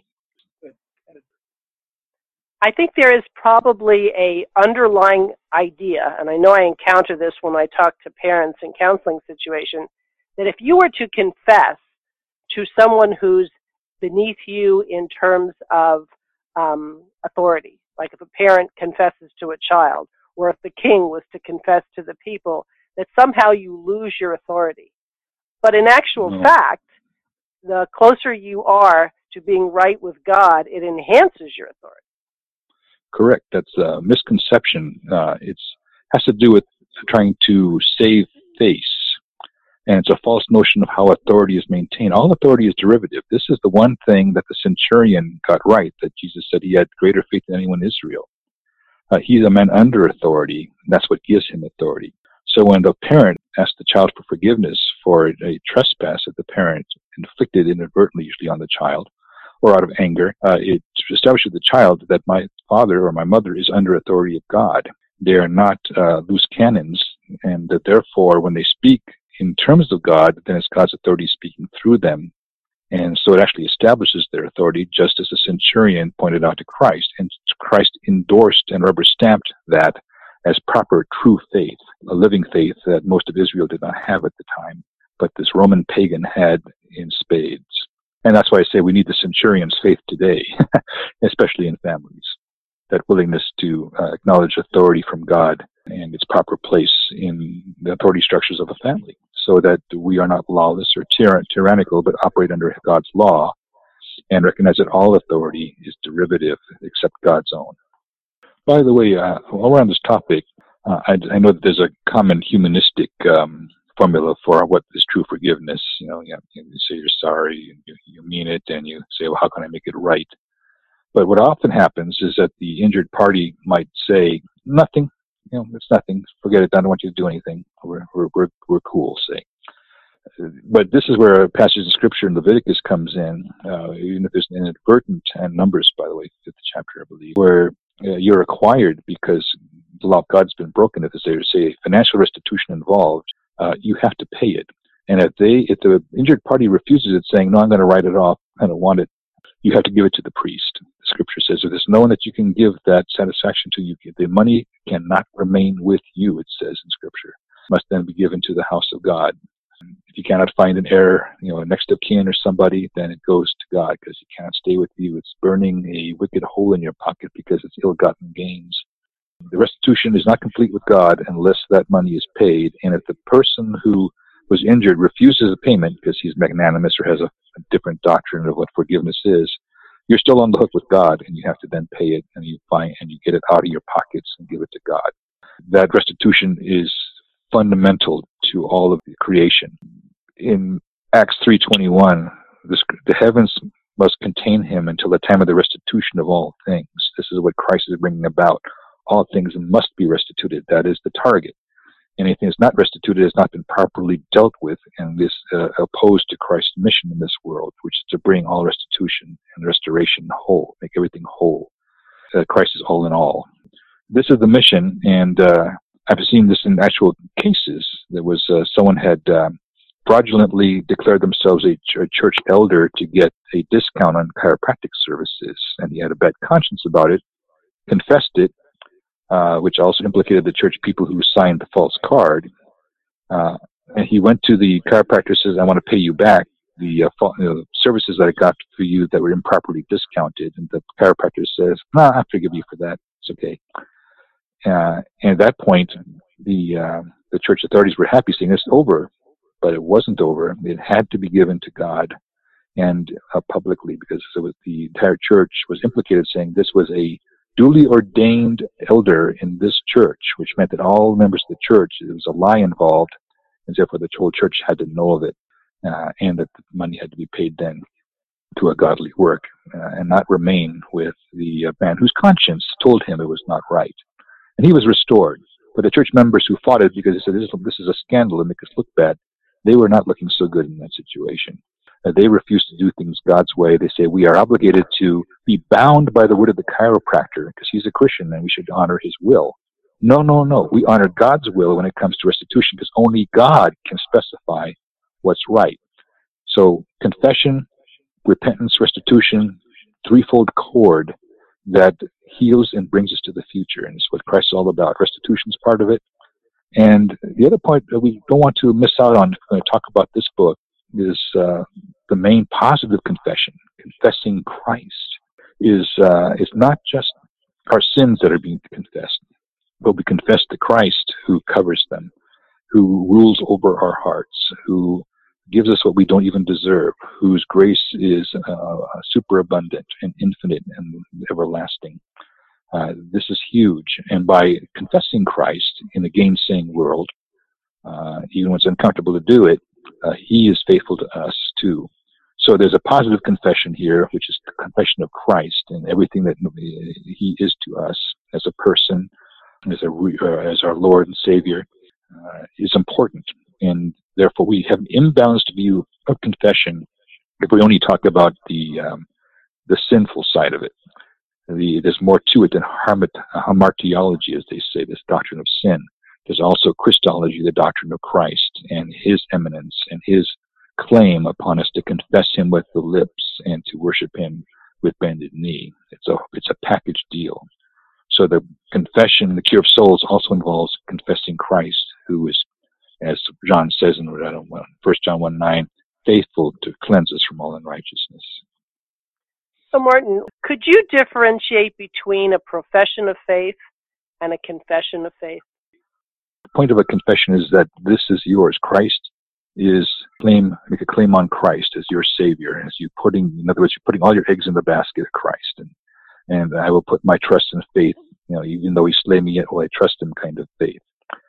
I think there is probably a underlying idea, and I know I encounter this when I talk to parents in counseling situations, that if you were to confess to someone who's beneath you in terms of authority, like if a parent confesses to a child, or if the king was to confess to the people, that somehow you lose your authority. But in actual fact, the closer you are to being right with God, it enhances your authority. Correct. That's a misconception. It has to do with trying to save face. And it's a false notion of how authority is maintained. All authority is derivative. This is the one thing that the centurion got right, that Jesus said he had greater faith than anyone in Israel. He's a man under authority. And that's what gives him authority. So when the parent asks the child for forgiveness for a trespass that the parent inflicted inadvertently, usually on the child, or out of anger, it establishes the child that my father or my mother is under authority of God. They are not loose cannons, and that therefore when they speak in terms of God, then it's God's authority speaking through them. And so it actually establishes their authority, just as the centurion pointed out to Christ. And Christ endorsed and rubber-stamped that as proper, true faith, a living faith that most of Israel did not have at the time, but this Roman pagan had in spades. And that's why I say we need the centurion's faith today, especially in families, that willingness to acknowledge authority from God and its proper place in the authority structures of a family, so that we are not lawless or tyrannical, but operate under God's law and recognize that all authority is derivative except God's own. By the way, while we're on this topic, I know that there's a common humanistic formula for what is true forgiveness. You say you're sorry, you mean it, and you say, well, how can I make it right? But what often happens is that the injured party might say, nothing, it's nothing, forget it, I don't want you to do anything, we're cool, say. But this is where a passage in Scripture in Leviticus comes in, even if there's an inadvertent, and Numbers, by the way, 5th chapter, I believe, where you're required, because the law of God's been broken, if there's a financial restitution involved, you have to pay it. And if the injured party refuses it, saying, no, I'm going to write it off, I don't want it, you have to give it to the priest. The Scripture says, if there's no one that you can give that satisfaction to, the money cannot remain with you, it says in Scripture. It must then be given to the house of God. If you cannot find an heir, next of kin or somebody, then it goes to God, because it cannot stay with you. It's burning a wicked hole in your pocket because it's ill-gotten gains. The restitution is not complete with God unless that money is paid. And if the person who was injured refuses a payment because he's magnanimous or has a different doctrine of what forgiveness is, you're still on the hook with God, and you have to then pay it, and you get it out of your pockets and give it to God. That restitution is fundamental to all of the creation. In Acts 3:21, the heavens must contain him until the time of the restitution of all things. This is what Christ is bringing about. All things must be restituted. That is the target. Anything that's not restituted has not been properly dealt with, and this opposed to Christ's mission in this world, which is to bring all restitution and restoration whole, make everything whole. Christ is all in all. This is the mission, and I've seen this in actual cases. There was someone had fraudulently declared themselves a church elder to get a discount on chiropractic services, and he had a bad conscience about it, confessed it, which also implicated the church people who signed the false card. And he went to the chiropractor and says, I want to pay you back the services that I got for you that were improperly discounted. And the chiropractor says, no, I forgive you for that. It's okay. And at that point, the church authorities were happy, saying it's over. But it wasn't over. It had to be given to God and publicly, because the entire church was implicated, saying this was a duly ordained elder in this church, which meant that all members of the church, there was a lie involved, and therefore the whole church had to know of it, and that the money had to be paid then to a godly work, and not remain with the man whose conscience told him it was not right. And he was restored. But the church members who fought it because they said, this is a scandal and make us look bad, they were not looking so good in that situation. They refuse to do things God's way. They say we are obligated to be bound by the word of the chiropractor because he's a Christian and we should honor his will. No. We honor God's will when it comes to restitution, because only God can specify what's right. So confession, repentance, restitution, threefold cord that heals and brings us to the future. And it's what Christ is all about. Restitution is part of it. And the other point that we don't want to miss out on when I talk about this book is the main positive confession. Confessing Christ is not just our sins that are being confessed, but we confess the Christ who covers them, who rules over our hearts, who gives us what we don't even deserve, whose grace is superabundant and infinite and everlasting. This is huge. And by confessing Christ in a gainsaying world, even when it's uncomfortable to do it, he is faithful to us too. So there's a positive confession here, which is the confession of Christ and everything that he is to us as a person, as our Lord and Savior, is important. And therefore we have an imbalanced view of confession if we only talk about the sinful side of it. There's more to it than hamartiology, as they say, this doctrine of sin. There's also Christology, the doctrine of Christ and his eminence and his claim upon us to confess him with the lips and to worship him with bended knee. It's a package deal. So the confession, the cure of souls, also involves confessing Christ, who is, as John says in 1 John 1:9, faithful to cleanse us from all unrighteousness. So, Martin, could you differentiate between a profession of faith and a confession of faith? The point of a confession is that this is yours. Christ is make a claim on Christ as your Savior. In other words, you're putting all your eggs in the basket of Christ, and I will put my trust in faith. Even though he slay me, yet will I trust him. Kind of faith.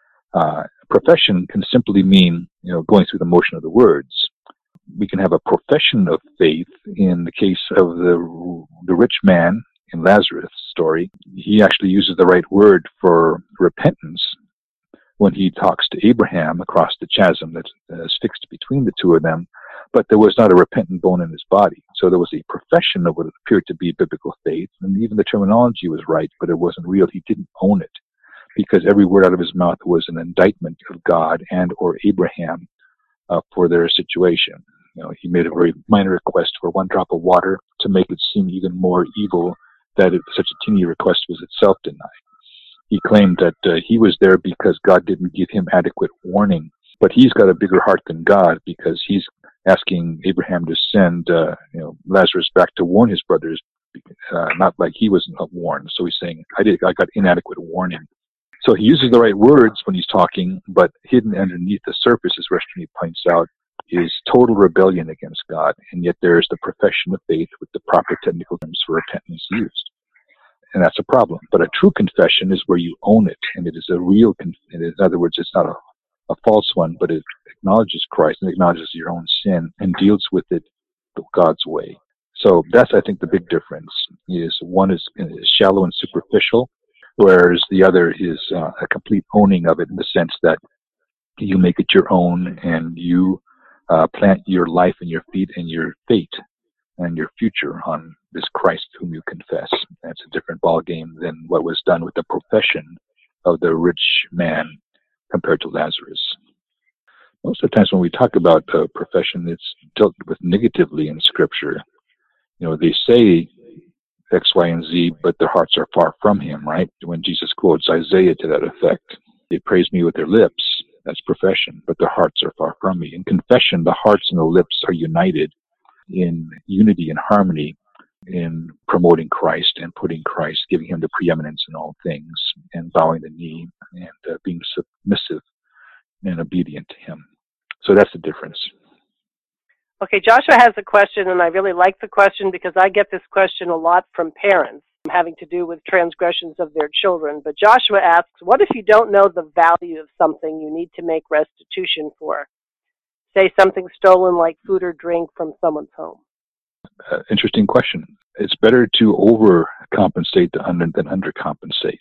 Profession can simply mean going through the motion of the words. We can have a profession of faith in the case of the rich man in Lazarus' story. He actually uses the right word for repentance when he talks to Abraham across the chasm that is fixed between the two of them, but there was not a repentant bone in his body. So there was a profession of what appeared to be biblical faith, and even the terminology was right, but it wasn't real. He didn't own it, because every word out of his mouth was an indictment of God and or Abraham for their situation. He made a very minor request for one drop of water to make it seem even more evil that such a teeny request was itself denied. He claimed that he was there because God didn't give him adequate warning. But he's got a bigger heart than God, because he's asking Abraham to send Lazarus back to warn his brothers, not like he wasn't warned. So he's saying, I got inadequate warning. So he uses the right words when he's talking, but hidden underneath the surface, as Rushdoony points out, is total rebellion against God. And yet there's the profession of faith with the proper technical terms for repentance used. And that's a problem. But a true confession is where you own it, and it is a real in other words, it's not a false one, but it acknowledges Christ and acknowledges your own sin and deals with it God's way. So that's, I think, the big difference. Is one is shallow and superficial, whereas the other is a complete owning of it, in the sense that you make it your own and you plant your life and your feet and your fate and your future on this Christ whom you confess. That's a different ballgame than what was done with the profession of the rich man compared to Lazarus. Most of the times when we talk about profession, it's dealt with negatively in Scripture. They say X, Y, and Z, but their hearts are far from him, right? When Jesus quotes Isaiah to that effect, they praise me with their lips. That's profession, but their hearts are far from me. In confession, the hearts and the lips are united in unity and harmony in promoting Christ and putting Christ, giving him the preeminence in all things, and bowing the knee and being submissive and obedient to him. So that's the difference. Okay, Joshua has a question, and I really like the question because I get this question a lot from parents having to do with transgressions of their children. But Joshua asks, what if you don't know the value of something you need to make restitution for? Say something stolen like food or drink from someone's home. Interesting question. It's better to overcompensate than undercompensate.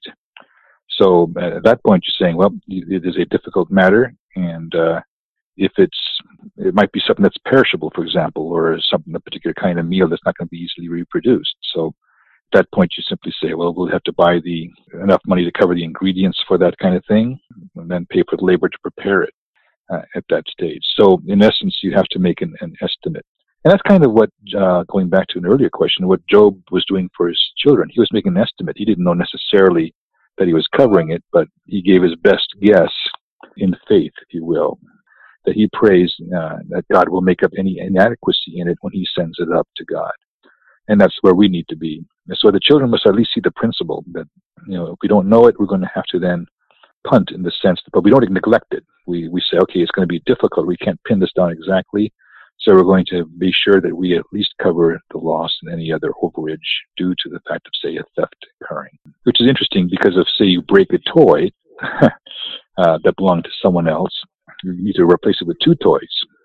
So at that point, you're saying, well, it is a difficult matter, and if it might be something that's perishable, for example, or a particular kind of meal that's not going to be easily reproduced. So at that point, you simply say, well, we'll have to buy enough money to cover the ingredients for that kind of thing, and then pay for the labor to prepare it. at that stage. So in essence, you have to make an estimate. And that's kind of what, going back to an earlier question, what Job was doing for his children. He was making an estimate. He didn't know necessarily that he was covering it, but he gave his best guess in faith, if you will, that he prays that God will make up any inadequacy in it when he sends it up to God. And that's where we need to be. And so the children must at least see the principle that, if we don't know it, we're going to have to then punt in the sense that, but we don't neglect it. We say, okay, it's going to be difficult. We can't pin this down exactly. So we're going to be sure that we at least cover the loss and any other overage due to the fact of, say, a theft occurring. Which is interesting because if, say, you break a toy that belonged to someone else, you need to replace it with two toys.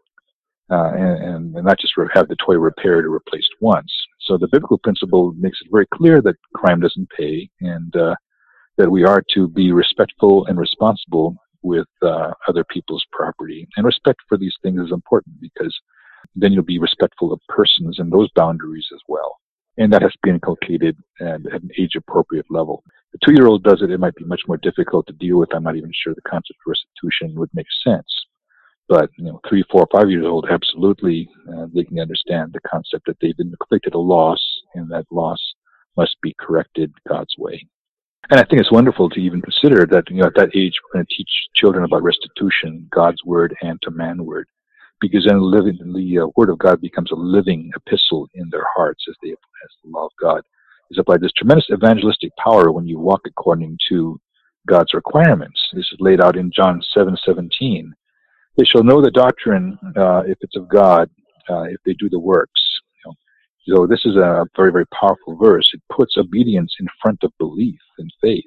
And not just have the toy repaired or replaced once. So the biblical principle makes it very clear that crime doesn't pay, and that we are to be respectful and responsible with other people's property. And respect for these things is important because then you'll be respectful of persons and those boundaries as well. And that has to be inculcated at an age-appropriate level. If a 2-year-old does it, it might be much more difficult to deal with. I'm not even sure the concept of restitution would make sense. But 3, 4, 5 years old, absolutely, they can understand the concept that they've inflicted a loss, and that loss must be corrected God's way. And I think it's wonderful to even consider that at that age we're going to teach children about restitution, God's word, and to man-word, because then the word of God becomes a living epistle in their hearts as the law of God is applied. There's tremendous evangelistic power when you walk according to God's requirements. This is laid out in John 7:17. They shall know the doctrine, if it's of God, if they do the works. So this is a very, very powerful verse. It puts obedience in front of belief and faith.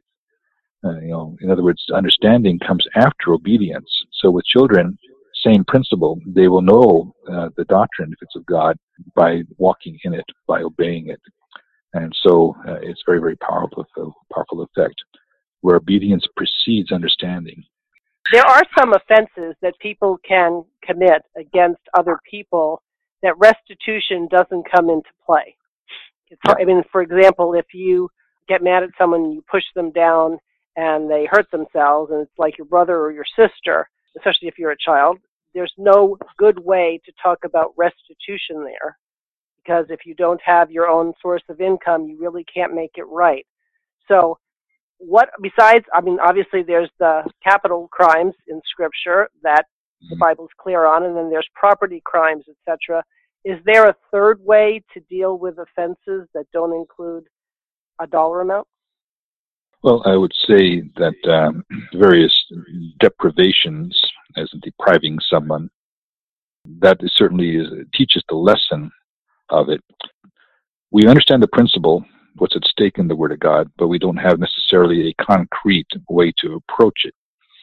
In other words, understanding comes after obedience. So with children, same principle. They will know the doctrine, if it's of God, by walking in it, by obeying it. And so it's very, very powerful effect, where obedience precedes understanding. There are some offenses that people can commit against other people that restitution doesn't come into play. For example, if you get mad at someone and you push them down and they hurt themselves, and it's like your brother or your sister, especially if you're a child, there's no good way to talk about restitution there, because if you don't have your own source of income, you really can't make it right. So what, besides, obviously there's the capital crimes in Scripture that the Bible's clear on, and then there's property crimes, etc. Is there a third way to deal with offenses that don't include a dollar amount? Well, I would say that various deprivations, as in depriving someone, that certainly teaches the lesson of it. We understand the principle, what's at stake in the Word of God, but we don't have necessarily a concrete way to approach it.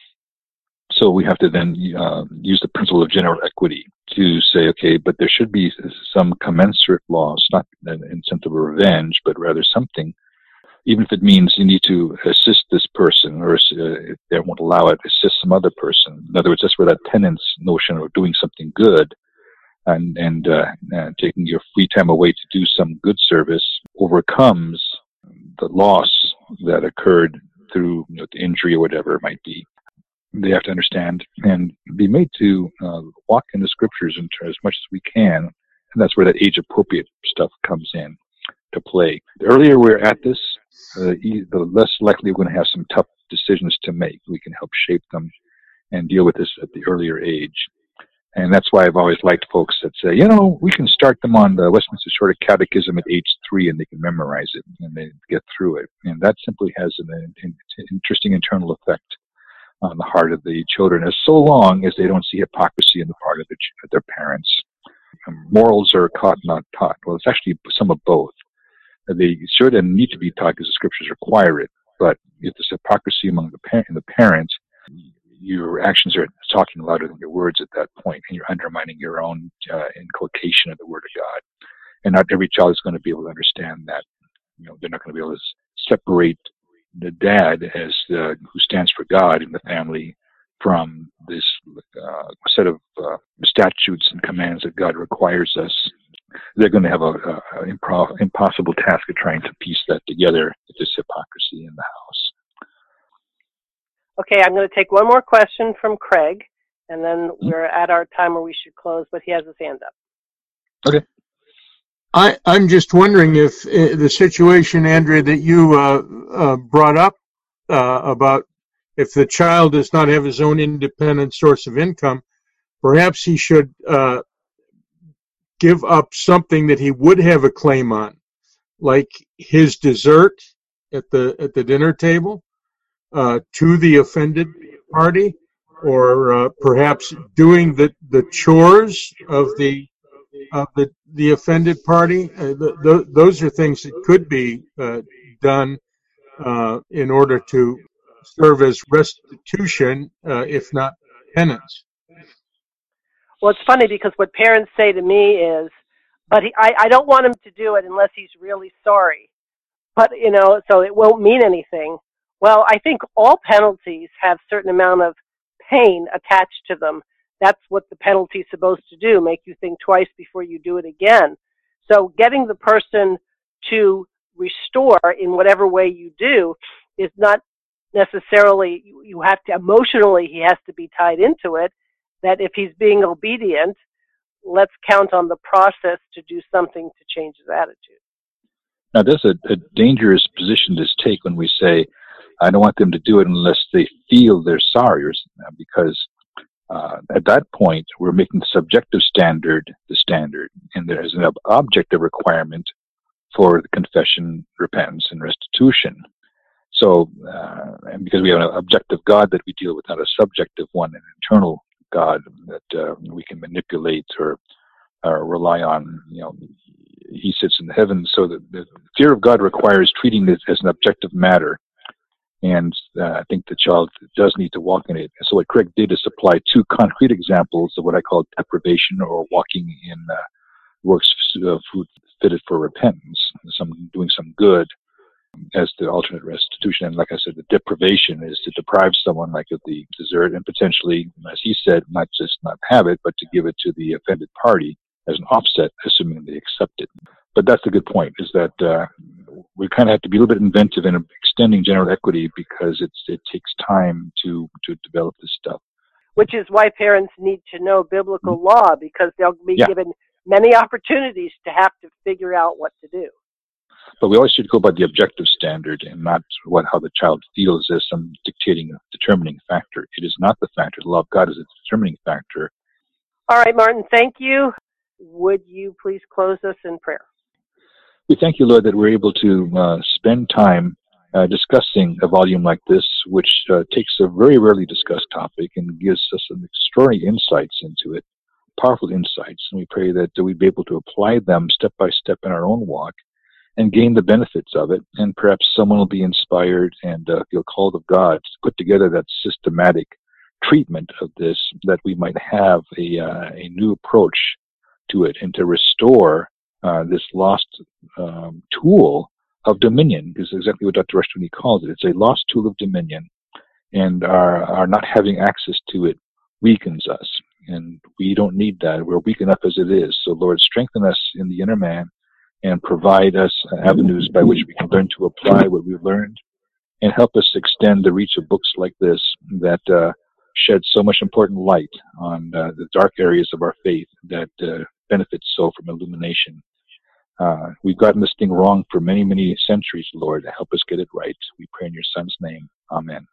So we have to then use the principle of general equity to say, okay, but there should be some commensurate loss, not in sense of revenge, but rather something, even if it means you need to assist this person, or if they won't allow it, assist some other person. In other words, that's where that penance notion of doing something good and taking your free time away to do some good service overcomes the loss that occurred through the injury or whatever it might be. They have to understand and be made to walk in the Scriptures as much as we can, and that's where that age-appropriate stuff comes in to play. The earlier we're at this, the less likely we're going to have some tough decisions to make. We can help shape them and deal with this at the earlier age. And that's why I've always liked folks that say, we can start them on the Westminster Shorter Catechism at age 3 and they can memorize it and they get through it. And that simply has an interesting internal effect on the heart of the children, as so long as they don't see hypocrisy in the part of their parents. Morals are caught, not taught. Well, it's actually some of both. They should and need to be taught because the Scriptures require it. But if there's hypocrisy among the parents, your actions are talking louder than your words at that point, and you're undermining your own inculcation of the Word of God. And not every child is going to be able to understand that. They're not going to be able to separate the dad as who stands for God in the family from this set of statutes and commands that God requires us. They're going to have an impossible task of trying to piece that together if there's hypocrisy in the house. Okay, I'm going to take one more question from Craig, and then we're at our time where we should close, but he has his hand up. Okay. I'm just wondering if the situation, Andrea, that you brought up about if the child does not have his own independent source of income, perhaps he should give up something that he would have a claim on, like his dessert at the dinner table, to the offended party, or perhaps doing the chores of the offended party. Those are things that could be done in order to serve as restitution, if not penance. Well, it's funny because what parents say to me is, but I don't want him to do it unless he's really sorry. But, so it won't mean anything. Well, I think all penalties have a certain amount of pain attached to them. That's what the penalty is supposed to do, make you think twice before you do it again. So getting the person to restore in whatever way you do is not necessarily, you have to, emotionally, he has to be tied into it, that if he's being obedient, let's count on the process to do something to change his attitude. Now, that's a dangerous position to take when we say, I don't want them to do it unless they feel they're sorry, because at that point, we're making the subjective standard the standard, and there's an objective requirement for the confession, repentance, and restitution. So, and because we have an objective God that we deal with, not a subjective one, an internal God that we can manipulate or rely on, he sits in the heavens. So the fear of God requires treating it as an objective matter. And I think the child does need to walk in it. So what Craig did is supply two concrete examples of what I call deprivation, or walking in works food fitted for repentance, doing some good, as the alternate restitution. And like I said, the deprivation is to deprive someone like of the dessert, and potentially, as he said, not just not have it, but to give it to the offended party as an offset, assuming they accept it. But that's the good point, is that we kind of have to be a little bit inventive in extending general equity, because it takes time to develop this stuff. Which is why parents need to know biblical law, because they'll be given many opportunities to have to figure out what to do. But we always should go by the objective standard and not how the child feels as some determining factor. It is not the factor. The law of God is a determining factor. All right, Martin, thank you. Would you please close us in prayer? We thank you, Lord, that we're able to spend time discussing a volume like this, which takes a very rarely discussed topic and gives us some extraordinary insights into it, powerful insights. And we pray that we'd be able to apply them step by step in our own walk and gain the benefits of it. And perhaps someone will be inspired and feel called of God to put together that systematic treatment of this, that we might have a new approach to it, and to restore this lost tool of dominion, because exactly what Dr. Rushdoony calls it. It's a lost tool of dominion, and our not having access to it weakens us, and we don't need that. We're weak enough as it is. So, Lord, strengthen us in the inner man and provide us avenues by which we can learn to apply what we've learned, and help us extend the reach of books like this that shed so much important light on the dark areas of our faith that benefits so from illumination. We've gotten this thing wrong for many, many centuries, Lord. Help us get it right. We pray in your Son's name. Amen.